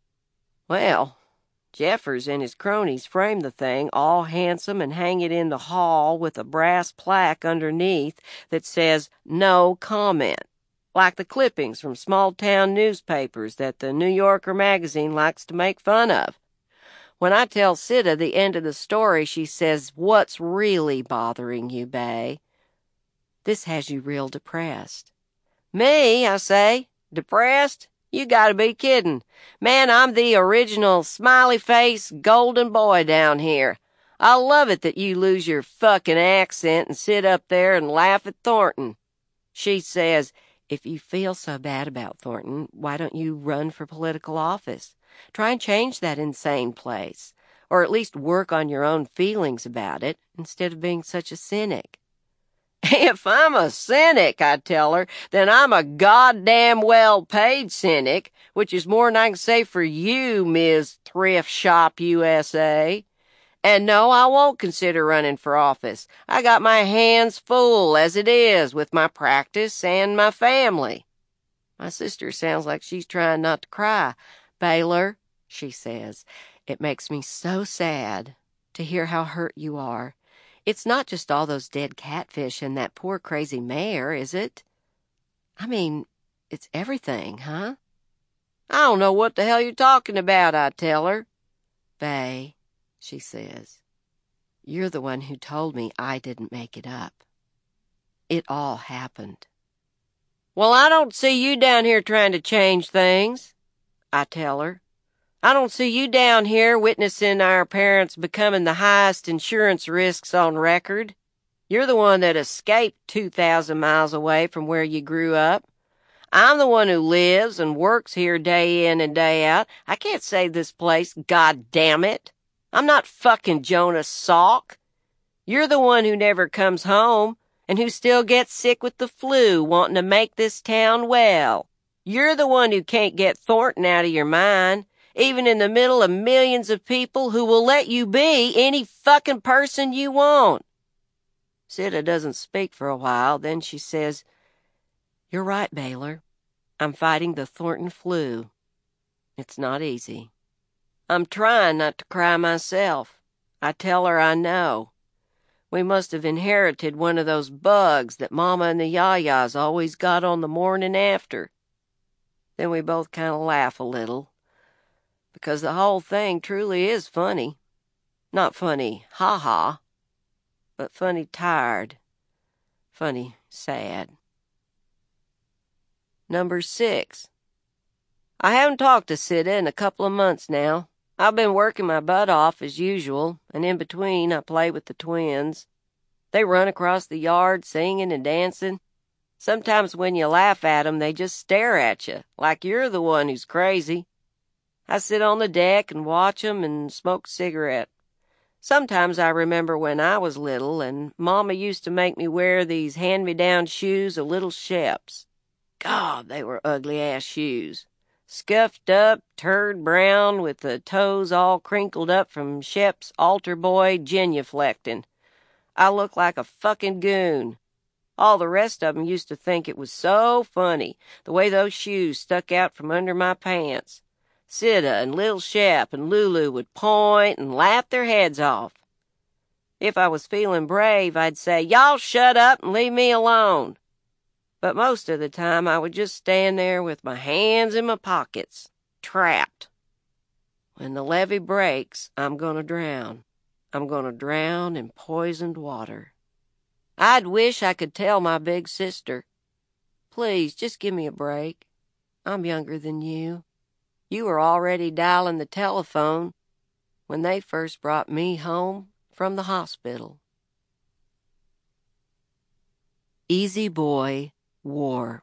Well, Jeffers and his cronies frame the thing all handsome and hang it in the hall with a brass plaque underneath that says, "No comment," like the clippings from small-town newspapers that the New Yorker magazine likes to make fun of. When I tell Sita the end of the story, she says, "What's really bothering you, Bay? This has you real depressed." "Me?" I say. "Depressed? You gotta be kiddin'. Man, I'm the original smiley-face golden boy down here. I love it that you lose your fucking accent and sit up there and laugh at Thornton." She says, "If you feel so bad about Thornton, why don't you run for political office? Try and change that insane place, or at least work on your own feelings about it, instead of being such a cynic." "If I'm a cynic," I tell her, "then I'm a goddamn well-paid cynic, which is more'n I can say for you, Miz Thrift Shop U S A. And no, I won't consider running for office. I got my hands full as it is with my practice and my family." My sister sounds like she's trying not to cry. "Baylor," she says, "it makes me so sad to hear how hurt you are. It's not just all those dead catfish and that poor crazy mayor, is it? I mean, it's everything, huh?" "I don't know what the hell you're talking about," I tell her. "Bay," she says, "you're the one who told me I didn't make it up. It all happened." "Well, I don't see you down here trying to change things," I tell her. "I don't see you down here witnessing our parents becoming the highest insurance risks on record. You're the one that escaped two thousand miles away from where you grew up. I'm the one who lives and works here day in and day out. I can't save this place, God damn it. I'm not fucking Jonas Salk. You're the one who never comes home and who still gets sick with the flu wanting to make this town well. You're the one who can't get Thornton out of your mind, even in the middle of millions of people who will let you be any fucking person you want." Sita doesn't speak for a while, then she says, "You're right, Baylor. I'm fighting the Thornton flu. It's not easy. I'm trying not to cry myself. I tell her I know. We must have inherited one of those bugs that Mama and the Yayas always got on the morning after." Then we both kind of laugh a little, because the whole thing truly is funny. Not funny ha-ha, but funny tired, funny sad. Number six. I haven't talked to Sita in a couple of months now. I've been working my butt off as usual, and in between I play with the twins. They run across the yard singing and dancing. Sometimes when you laugh at 'em, they just stare at you, like you're the one who's crazy. I sit on the deck and watch 'em and smoke a cigarette. Sometimes I remember when I was little, and Mama used to make me wear these hand-me-down shoes of little Shep's. God, they were ugly-ass shoes. Scuffed up, turd brown, with the toes all crinkled up from Shep's altar boy genuflecting. I looked like a fucking goon. All the rest of 'em used to think it was so funny, the way those shoes stuck out from under my pants. Sita and Lil Shep and Lulu would point and laugh their heads off. If I was feeling brave, I'd say, "Y'all shut up and leave me alone." But most of the time I would just stand there with my hands in my pockets, trapped. When the levee breaks, I'm gonna drown. I'm gonna drown in poisoned water. I'd wish I could tell my big sister, "Please, just give me a break. I'm younger than you. You were already dialing the telephone when they first brought me home from the hospital." Easy Boy War.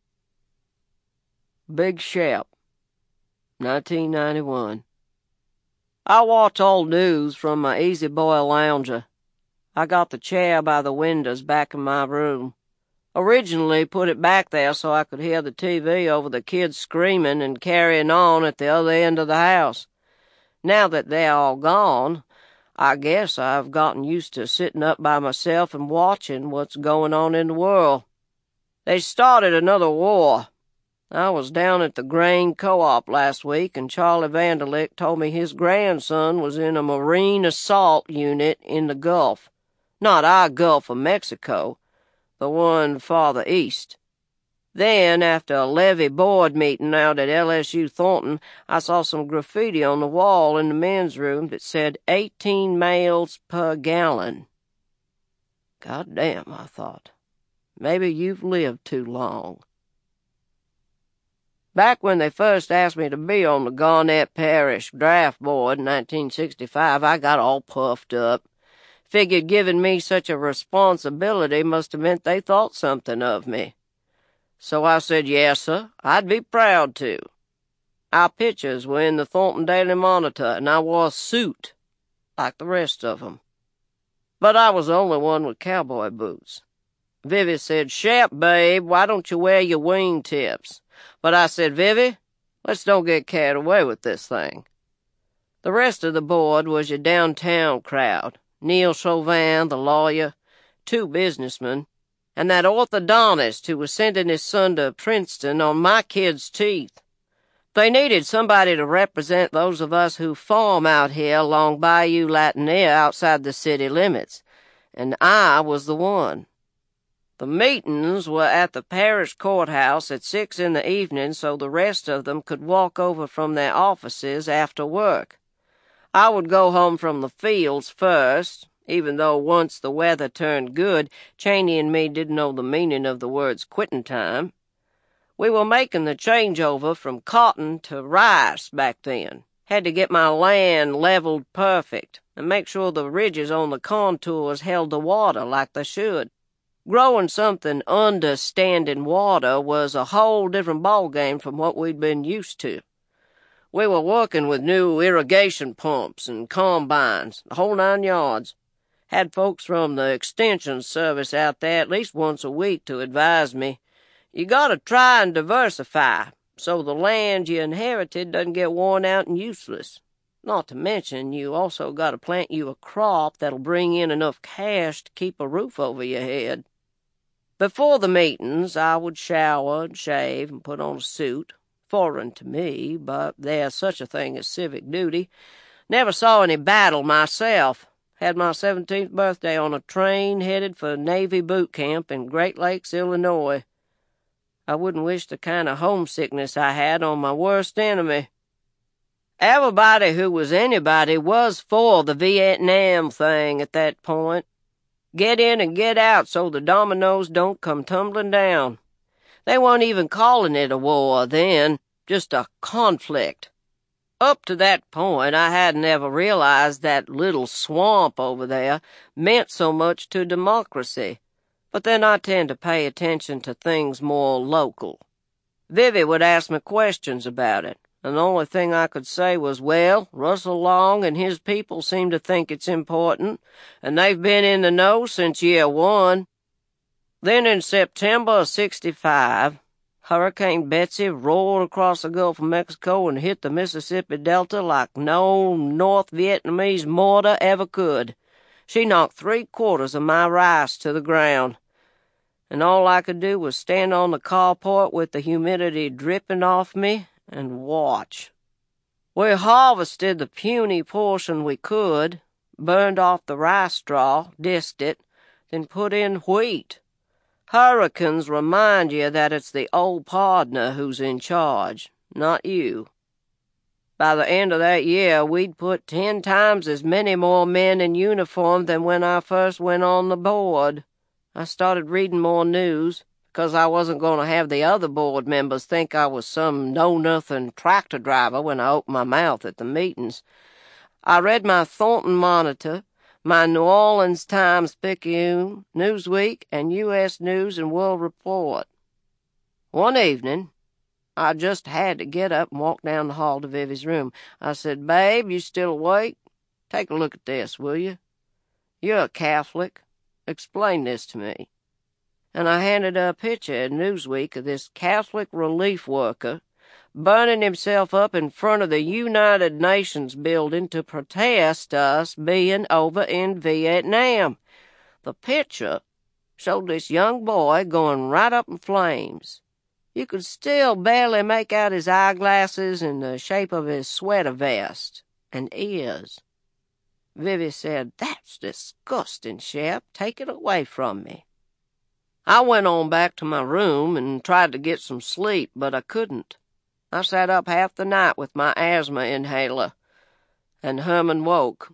Big Shep, nineteen ninety-one. I watch old news from my Easy Boy lounger. I got the chair by the windows back in my room. Originally put it back there so I could hear the T V over the kids screaming and carrying on at the other end of the house. Now that they're all gone, I guess I've gotten used to sitting up by myself and watching what's going on in the world. They started another war. I was down at the grain co-op last week, and Charlie Vanderlick told me his grandson was in a Marine assault unit in the Gulf. Not our Gulf of Mexico, the one farther east. Then, after a levee board meeting out at L S U Thornton, I saw some graffiti on the wall in the men's room that said eighteen males per gallon. God damn, I thought. Maybe you've lived too long. Back when they first asked me to be on the Garnett Parish Draft Board in nineteen sixty-five, I got all puffed up. Figured giving me such a responsibility must have meant they thought something of me. So I said, "Yes, sir, I'd be proud to." Our pictures were in the Thornton Daily Monitor, and I wore a suit, like the rest of 'em. But I was the only one with cowboy boots. Vivie said, "Shep, babe, why don't you wear your wingtips?" But I said, "Vivie, let's don't get carried away with this thing." The rest of the board was your downtown crowd. Neil Chauvin, the lawyer, two businessmen, and that orthodontist who was sending his son to Princeton on my kid's teeth. They needed somebody to represent those of us who farm out here along Bayou Latinier outside the city limits, and I was the one. The meetings were at the parish courthouse at six in the evening so the rest of them could walk over from their offices after work. I would go home from the fields first, even though once the weather turned good, Cheney and me didn't know the meaning of the words quitting time. We were making the changeover from cotton to rice back then. Had to get my land leveled perfect and make sure the ridges on the contours held the water like they should. Growing something under standing water was a whole different ballgame from what we'd been used to. We were working with new irrigation pumps and combines, the whole nine yards. Had folks from the Extension Service out there at least once a week to advise me. You gotta try and diversify, so the land you inherited doesn't get worn out and useless. Not to mention, you also gotta plant you a crop that'll bring in enough cash to keep a roof over your head. Before the meetings, I would shower and shave and put on a suit. Foreign to me, but there's such a thing as civic duty. Never saw any battle myself. Had my seventeenth birthday on a train headed for Navy boot camp in Great Lakes, Illinois. I wouldn't wish the kind of homesickness I had on my worst enemy. Everybody who was anybody was for the Vietnam thing at that point. Get in and get out so the dominoes don't come tumbling down. They weren't even calling it a war then, just a conflict. Up to that point, I hadn't ever realized that little swamp over there meant so much to democracy. But then I tend to pay attention to things more local. Vivie would ask me questions about it, and the only thing I could say was, well, Russell Long and his people seem to think it's important, and they've been in the know since year one. Then in September of sixty-five, Hurricane Betsy roared across the Gulf of Mexico and hit the Mississippi Delta like no North Vietnamese mortar ever could. She knocked three-quarters of my rice to the ground, and all I could do was stand on the carport with the humidity dripping off me and watch. We harvested the puny portion we could, burned off the rice straw, disked it, then put in wheat. Hurricanes remind you that it's the old pardner who's in charge, not you. By the end of that year, we'd put ten times as many more men in uniform than when I first went on the board. I started reading more news, because I wasn't going to have the other board members think I was some know-nothing tractor driver when I opened my mouth at the meetings. I read my Thornton Monitor, my New Orleans Times-Picayune, Newsweek, and U S News and World Report. One evening, I just had to get up and walk down the hall to Vivie's room. I said, "Babe, you still awake? Take a look at this, will you? You're a Catholic. Explain this to me." And I handed her a picture in Newsweek of this Catholic relief worker burning himself up in front of the United Nations building to protest us being over in Vietnam. The picture showed this young boy going right up in flames. You could still barely make out his eyeglasses and the shape of his sweater vest and ears. Vivie said, "That's disgusting, Shep. Take it away from me." I went on back to my room and tried to get some sleep, but I couldn't. I sat up half the night with my asthma inhaler, and Herman woke.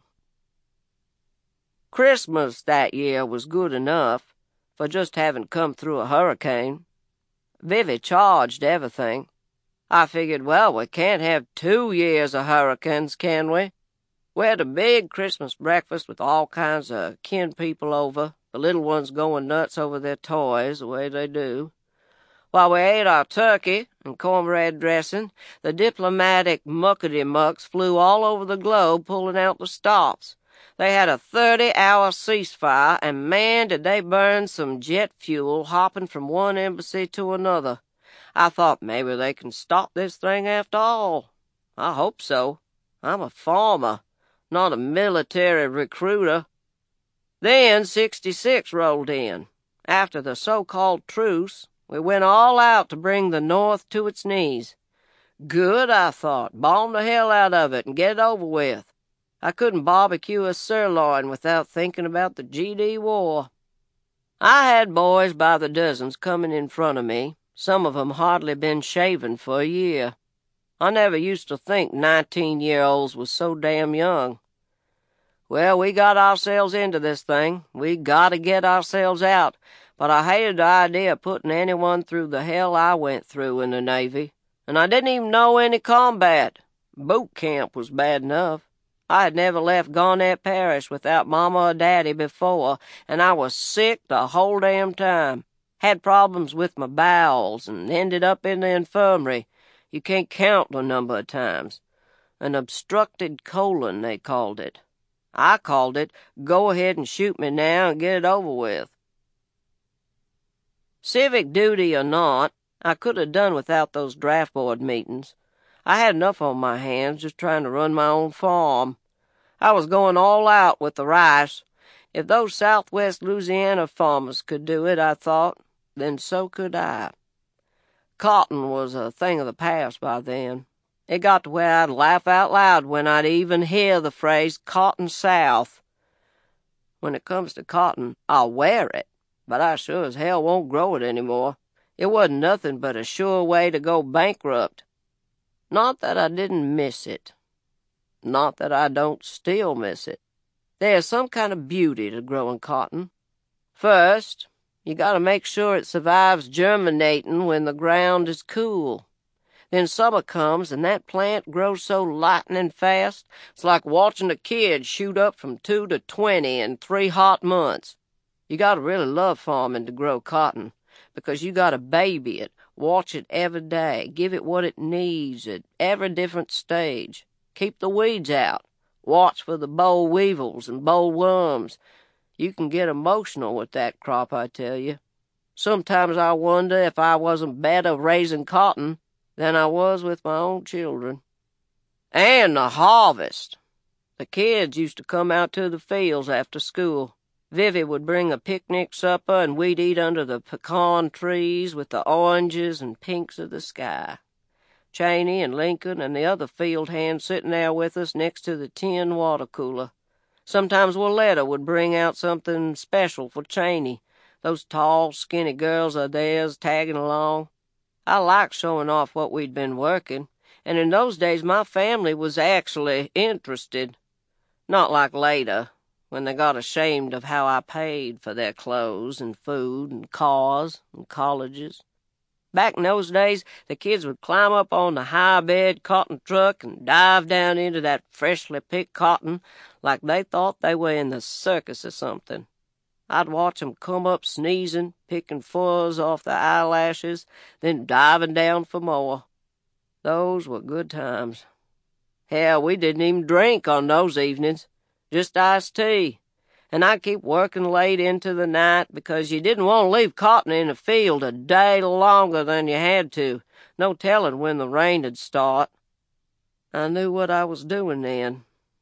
Christmas that year was good enough, for just having come through a hurricane. Vivie charged everything. I figured, well, we can't have two years of hurricanes, can we? We had a big Christmas breakfast with all kinds of kin people over, the little ones going nuts over their toys, the way they do. While we ate our turkey and cornbread dressing, the diplomatic muckety-mucks flew all over the globe pulling out the stops. They had a thirty-hour ceasefire, and man, did they burn some jet fuel hopping from one embassy to another. I thought maybe they can stop this thing after all. I hope so. I'm a farmer, not a military recruiter. Then sixty-six rolled in. After the so-called truce, we went all out to bring the North to its knees. Good, I thought. Bomb the hell out of it and get it over with. I couldn't barbecue a sirloin without thinking about the G D war. I had boys by the dozens coming in front of me, some of 'em hardly been shaven for a year. I never used to think nineteen-year-olds was so damn young. Well, we got ourselves into this thing. We gotta get ourselves out. But I hated the idea of putting anyone through the hell I went through in the Navy. And I didn't even know any combat. Boot camp was bad enough. I had never left Garnett Parish without Mama or Daddy before, and I was sick the whole damn time. Had problems with my bowels and ended up in the infirmary. You can't count the number of times. An obstructed colon, they called it. I called it, go ahead and shoot me now and get it over with. Civic duty or not, I could have done without those draft board meetings. I had enough on my hands just trying to run my own farm. I was going all out with the rice. If those Southwest Louisiana farmers could do it, I thought, then so could I. Cotton was a thing of the past by then. It got to where I'd laugh out loud when I'd even hear the phrase Cotton South. When it comes to cotton, I'll wear it, but I sure as hell won't grow it any more. It wasn't nothing but a sure way to go bankrupt. Not that I didn't miss it. Not that I don't still miss it. There's some kind of beauty to growing cotton. First, you gotta make sure it survives germinating when the ground is cool. Then summer comes and that plant grows so lightning fast, it's like watching a kid shoot up from two to twenty in three hot months. You gotta really love farming to grow cotton, because you gotta baby it, watch it every day, give it what it needs at every different stage. Keep the weeds out. Watch for the boll weevils and boll worms. You can get emotional with that crop, I tell you. Sometimes I wonder if I wasn't better raising cotton than I was with my own children. And the harvest. The kids used to come out to the fields after school. Vivy would bring a picnic supper, and we'd eat under the pecan trees with the oranges and pinks of the sky. Cheney and Lincoln and the other field hands sitting there with us next to the tin water cooler. Sometimes Willetta would bring out something special for Cheney. Those tall, skinny girls of theirs tagging along. I liked showing off what we'd been working, and in those days my family was actually interested. Not like later, when they got ashamed of how I paid for their clothes and food and cars and colleges. Back in those days, the kids would climb up on the high-bed cotton truck and dive down into that freshly picked cotton like they thought they were in the circus or something. I'd watch 'em come up sneezing, picking fuzz off the eyelashes, then diving down for more. Those were good times. Hell, we didn't even drink on those evenings, just iced tea. And I'd keep working late into the night because you didn't want to leave cotton in the field a day longer than you had to, no telling when the rain'd start. I knew what I was doing then.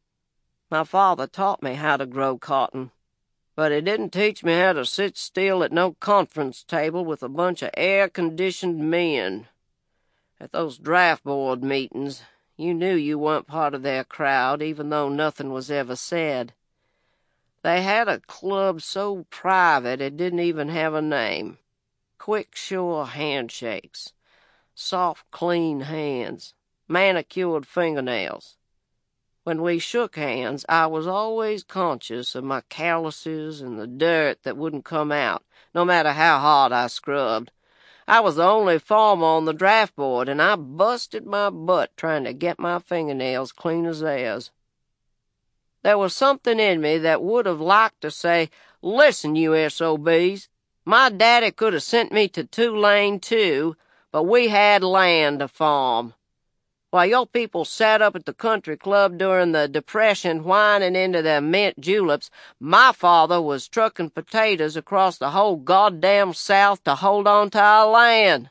My father taught me how to grow cotton. But he didn't teach me how to sit still at no conference table with a bunch of air-conditioned men. At those draft board meetings, you knew you weren't part of their crowd, even though nothing was ever said. They had a club so private it didn't even have a name. Quick, sure handshakes. Soft, clean hands. Manicured fingernails. When we shook hands, I was always conscious of my calluses and the dirt that wouldn't come out, no matter how hard I scrubbed. I was the only farmer on the draft board, and I busted my butt trying to get my fingernails clean as theirs. There was something in me that would have liked to say, "Listen, you S O Bs, my daddy could have sent me to Tulane, too, but we had land to farm. While your people sat up at the country club during the Depression whining into their mint juleps, my father was trucking potatoes across the whole goddamn South to hold on to our land."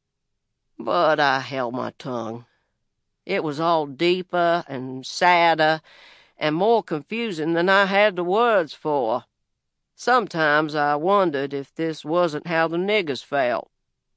But I held my tongue. It was all deeper and sadder and more confusing than I had the words for. Sometimes I wondered if this wasn't how the niggers felt.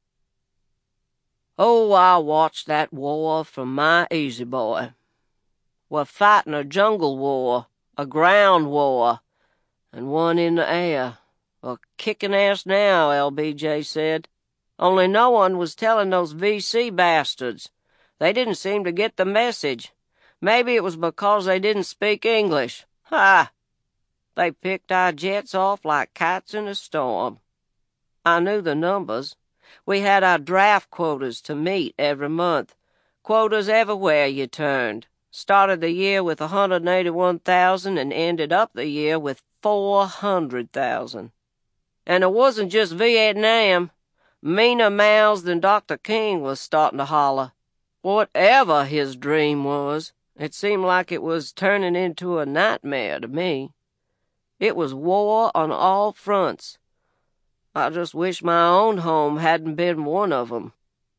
Oh, I watched that war from my easy boy. We're fighting a jungle war, a ground war, and one in the air. We're kicking ass now, L B J said. Only no one was telling those V C bastards. They didn't seem to get the message. Maybe it was because they didn't speak English. Ha! They picked our jets off like kites in a storm. I knew the numbers. We had our draft quotas to meet every month. Quotas everywhere you turned. Started the year with one hundred eighty-one thousand and ended up the year with four hundred thousand. And it wasn't just Vietnam. Meaner mouths than Doctor King was starting to holler. Whatever his dream was, It seemed like it was turning into a nightmare to me. It was war on all fronts. I just wish my own home hadn't been one of 'em.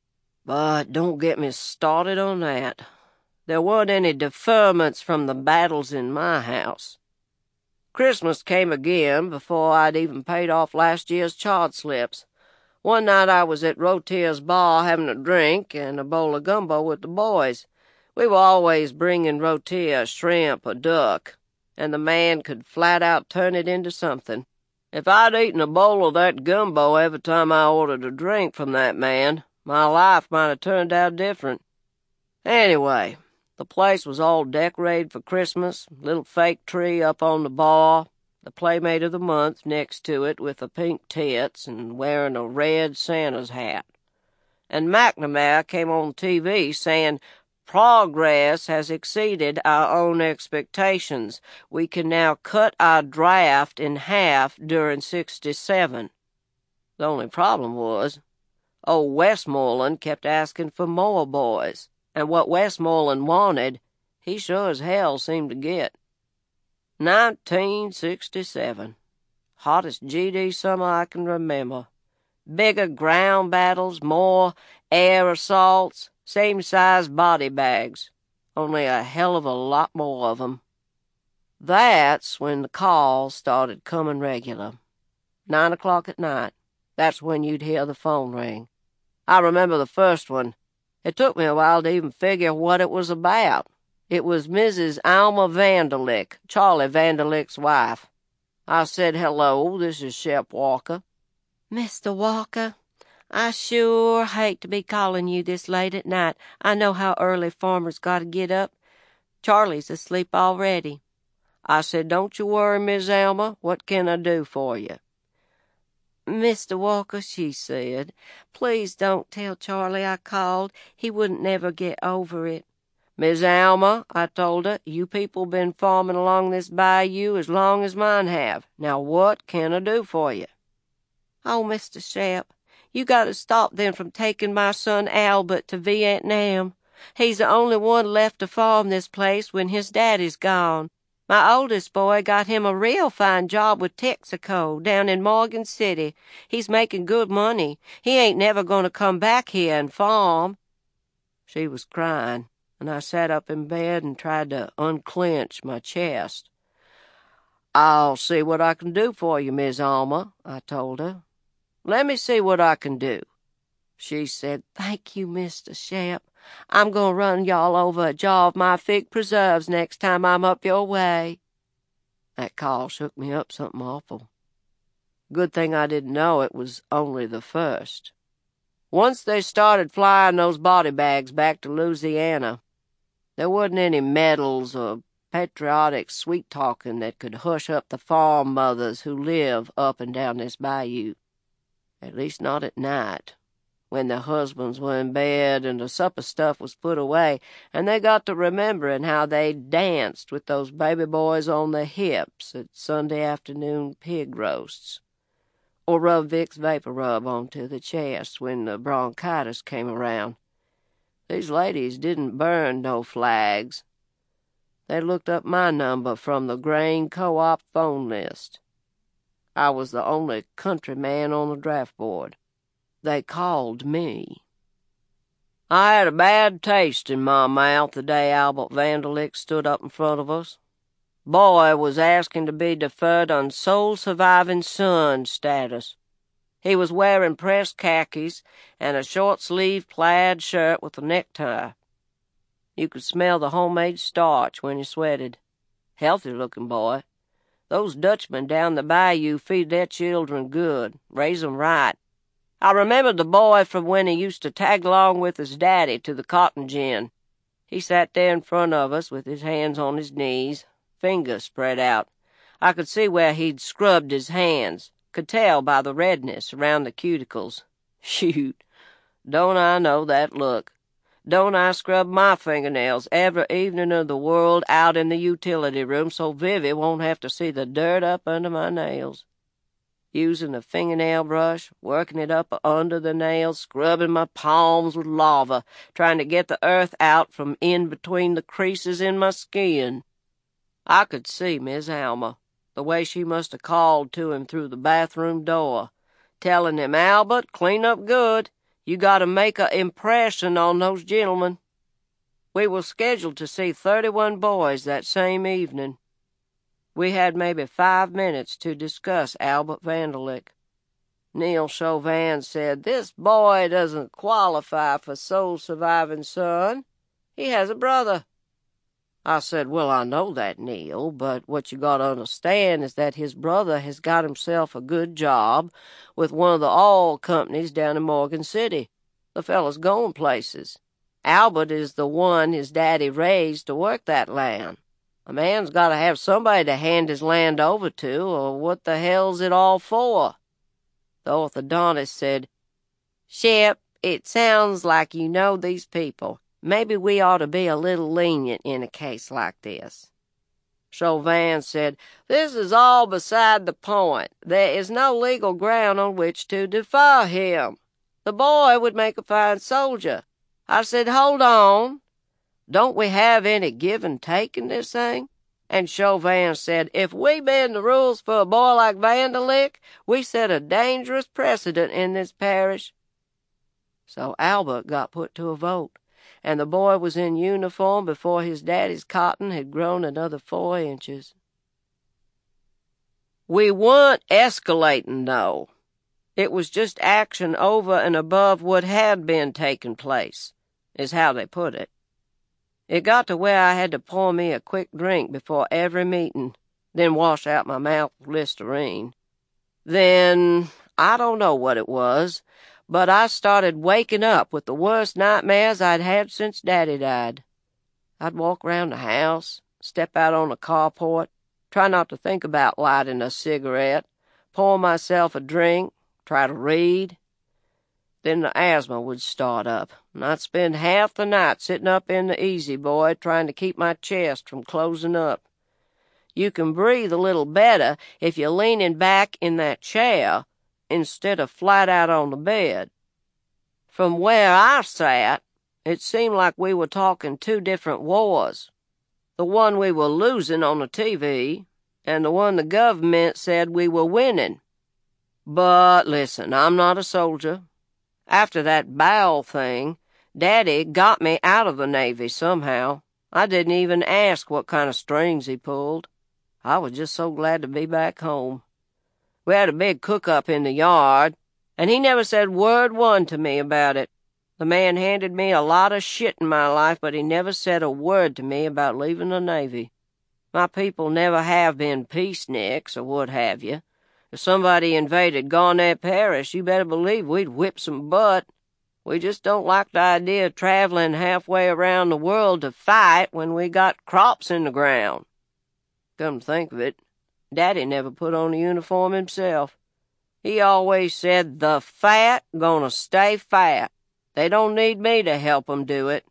But don't get me started on that. There weren't any deferments from the battles in my house. Christmas came again before I'd even paid off last year's charge slips. One night I was at Rotier's bar having a drink and a bowl of gumbo with the boys. We were always bringing Rotier shrimp or duck, and the man could flat out turn it into something. If I'd eaten a bowl of that gumbo every time I ordered a drink from that man, my life might have turned out different. Anyway, the place was all decorated for Christmas, little fake tree up on the bar, the Playmate of the Month next to it with the pink tits and wearing a red Santa's hat. And McNamara came on T V saying, "Progress has exceeded our own expectations. We can now cut our draft in half during sixty-seven. The only problem was, old Westmoreland kept asking for more boys, and what Westmoreland wanted, he sure as hell seemed to get. Nineteen sixty-seven. Hottest G D summer I can remember. Bigger ground battles, more air assaults, same-sized body bags, only a hell of a lot more of 'em. That's when the calls started coming regular. Nine o'clock at night. That's when you'd hear the phone ring. I remember the first one. It took me a while to even figure what it was about. It was Missus Alma Vanderlick, Charlie Vanderlick's wife. I said, "Hello, this is Shep Walker." "Mister Walker, I sure hate to be calling you this late at night. I know how early farmers gotta get up. Charlie's asleep already." I said, "Don't you worry, Miss Alma. What can I do for you?" "Mister Walker," she said, "please don't tell Charlie I called. He wouldn't never get over it." "Miss Alma," I told her, "you people been farming along this bayou as long as mine have. Now what can I do for you?" "Oh, Mister Shep, you got to stop them from taking my son Albert to Vietnam. He's the only one left to farm this place when his daddy's gone. My oldest boy got him a real fine job with Texaco down in Morgan City. He's making good money. He ain't never going to come back here and farm." She was crying, and I sat up in bed and tried to unclench my chest. "I'll see what I can do for you, Miss Alma," I told her. "Let me see what I can do." She said, "Thank you, Mister Shep. I'm going to run y'all over a jar of my fig preserves next time I'm up your way." That call shook me up something awful. Good thing I didn't know it was only the first. Once they started flying those body bags back to Louisiana, there wasn't any medals or patriotic sweet-talking that could hush up the farm mothers who live up and down this bayou. At least not at night, when their husbands were in bed and the supper stuff was put away, and they got to remembering how they danced with those baby boys on their hips at Sunday afternoon pig roasts, or rubbed Vicks Vapor Rub onto the chest when the bronchitis came around. These ladies didn't burn no flags. They looked up my number from the grain co-op phone list. I was the only country man on the draft board. They called me. I had a bad taste in my mouth the day Albert Vanderlick stood up in front of us. Boy was asking to be deferred on sole surviving son status. He was wearing pressed khakis and a short-sleeved plaid shirt with a necktie. You could smell the homemade starch when he sweated. Healthy-looking boy. Those Dutchmen down the bayou feed their children good, raise 'em right. I remembered the boy from when he used to tag along with his daddy to the cotton gin. He sat there in front of us with his hands on his knees, fingers spread out. I could see where he'd scrubbed his hands, could tell by the redness around the cuticles. Shoot, don't I know that look? Don't I scrub my fingernails every evening of the world out in the utility room so Vivy won't have to see the dirt up under my nails? using a fingernail brush, working it up under the nails, scrubbing my palms with lava, trying to get the earth out from in between the creases in my skin. I could see Miss Alma, the way she must have called to him through the bathroom door, telling him, "Albert, clean up good. You got to make a impression on those gentlemen." We were scheduled to see thirty-one boys that same evening. We had maybe five minutes to discuss Albert Vanderlick. Neil Chauvin said, "This boy doesn't qualify for sole surviving son. He has a brother." I said, "Well, I know that, Neil, but what you got to understand is that his brother has got himself a good job with one of the oil companies down in Morgan City. The fellow's going places. Albert is the one his daddy raised to work that land. A man's got to have somebody to hand his land over to, or what the hell's it all for?" The orthodontist said, "Shep, it sounds like you know these people. Maybe we ought to be a little lenient in a case like this." Chauvin said, "This is all beside the point. There is no legal ground on which to defer him. The boy would make a fine soldier." I said, "Hold on. Don't we have any give and take in this thing?" And Chauvin said, "If we bend the rules for a boy like Vanderlick, we set a dangerous precedent in this parish." So Albert got put to a vote, and the boy was in uniform before his daddy's cotton had grown another four inches. We weren't escalating, though. It was just action over and above what had been taking place, is how they put it. It got to where I had to pour me a quick drink before every meeting, then wash out my mouth with Listerine. Then, I don't know what it was, but I started waking up with the worst nightmares I'd had since Daddy died. I'd walk around the house, step out on the carport, try not to think about lighting a cigarette, pour myself a drink, try to read. Then the asthma would start up, and I'd spend half the night sitting up in the easy boy trying to keep my chest from closing up. You can breathe a little better if you're leaning back in that chair instead of flat out on the bed. From where I sat, it seemed like we were talking two different wars. The one we were losing on the T V, and the one the government said we were winning. But listen, I'm not a soldier. After that bowel thing, Daddy got me out of the Navy somehow. I didn't even ask what kind of strings he pulled. I was just so glad to be back home. We had a big cook-up in the yard, and he never said word one to me about it. The man handed me a lot of shit in my life, but he never said a word to me about leaving the Navy. My people never have been peaceniks or what have you. If somebody invaded Garnett Parish, you better believe we'd whip some butt. We just don't like the idea of traveling halfway around the world to fight when we got crops in the ground. Come to think of it, Daddy never put on a uniform himself. He always said, "The fat gonna stay fat. They don't need me to help 'em do it."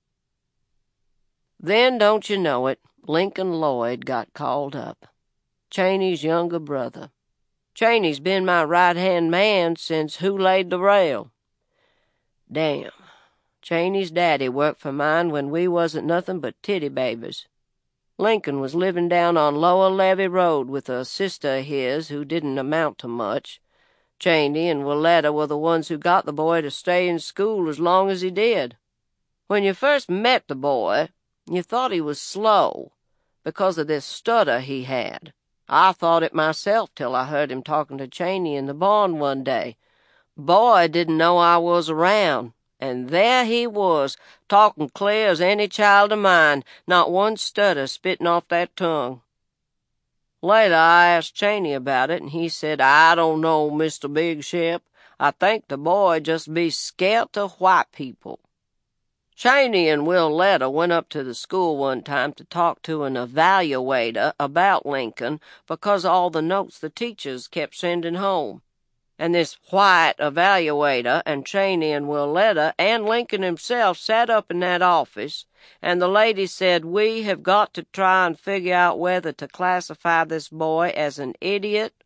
Then, don't you know it, Lincoln Lloyd got called up. Cheney's younger brother. Cheney's been my right-hand man since Who Laid the Rail. Damn. Cheney's daddy worked for mine when we wasn't nothing but titty babies. Lincoln was living down on Lower Levee Road with a sister of his who didn't amount to much. Cheney and Willetta were the ones who got the boy to stay in school as long as he did. When you first met the boy, you thought he was slow because of this stutter he had. I thought it myself till I heard him talking to Cheney in the barn one day. Boy didn't know I was around, and there he was, talking clear as any child of mine, not one stutter spitting off that tongue. Later I asked Cheney about it, and he said, "I don't know, Mister Big Shep. I think the boy just be scared of white people." Cheney and Willetta went up to the school one time to talk to an evaluator about Lincoln because of all the notes the teachers kept sending home. And this white evaluator and Cheney and Willetta and Lincoln himself sat up in that office, and the lady said, "We have got to try and figure out whether to classify this boy as an idiot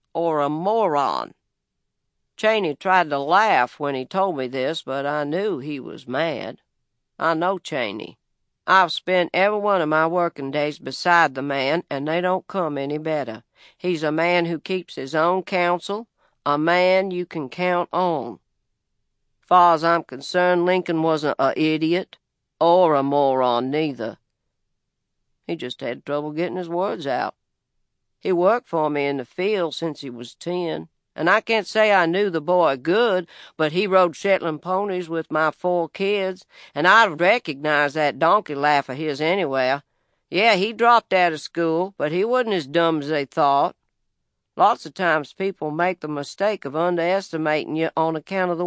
or a moron." Cheney tried to laugh when he told me this, but I knew he was mad. I know Cheney. I've spent every one of my working days beside the man, and they don't come any better. He's a man who keeps his own counsel, a man you can count on. Far as I'm concerned, Lincoln wasn't a idiot, or a moron neither. He just had trouble getting his words out. He worked for me in the field since he was ten, and I can't say I knew the boy good, but he rode Shetland ponies with my four kids, and I'd recognize that donkey laugh of his anywhere. Yeah, he dropped out of school, but he wasn't as dumb as they thought. Lots of times people make the mistake of underestimating you on account of the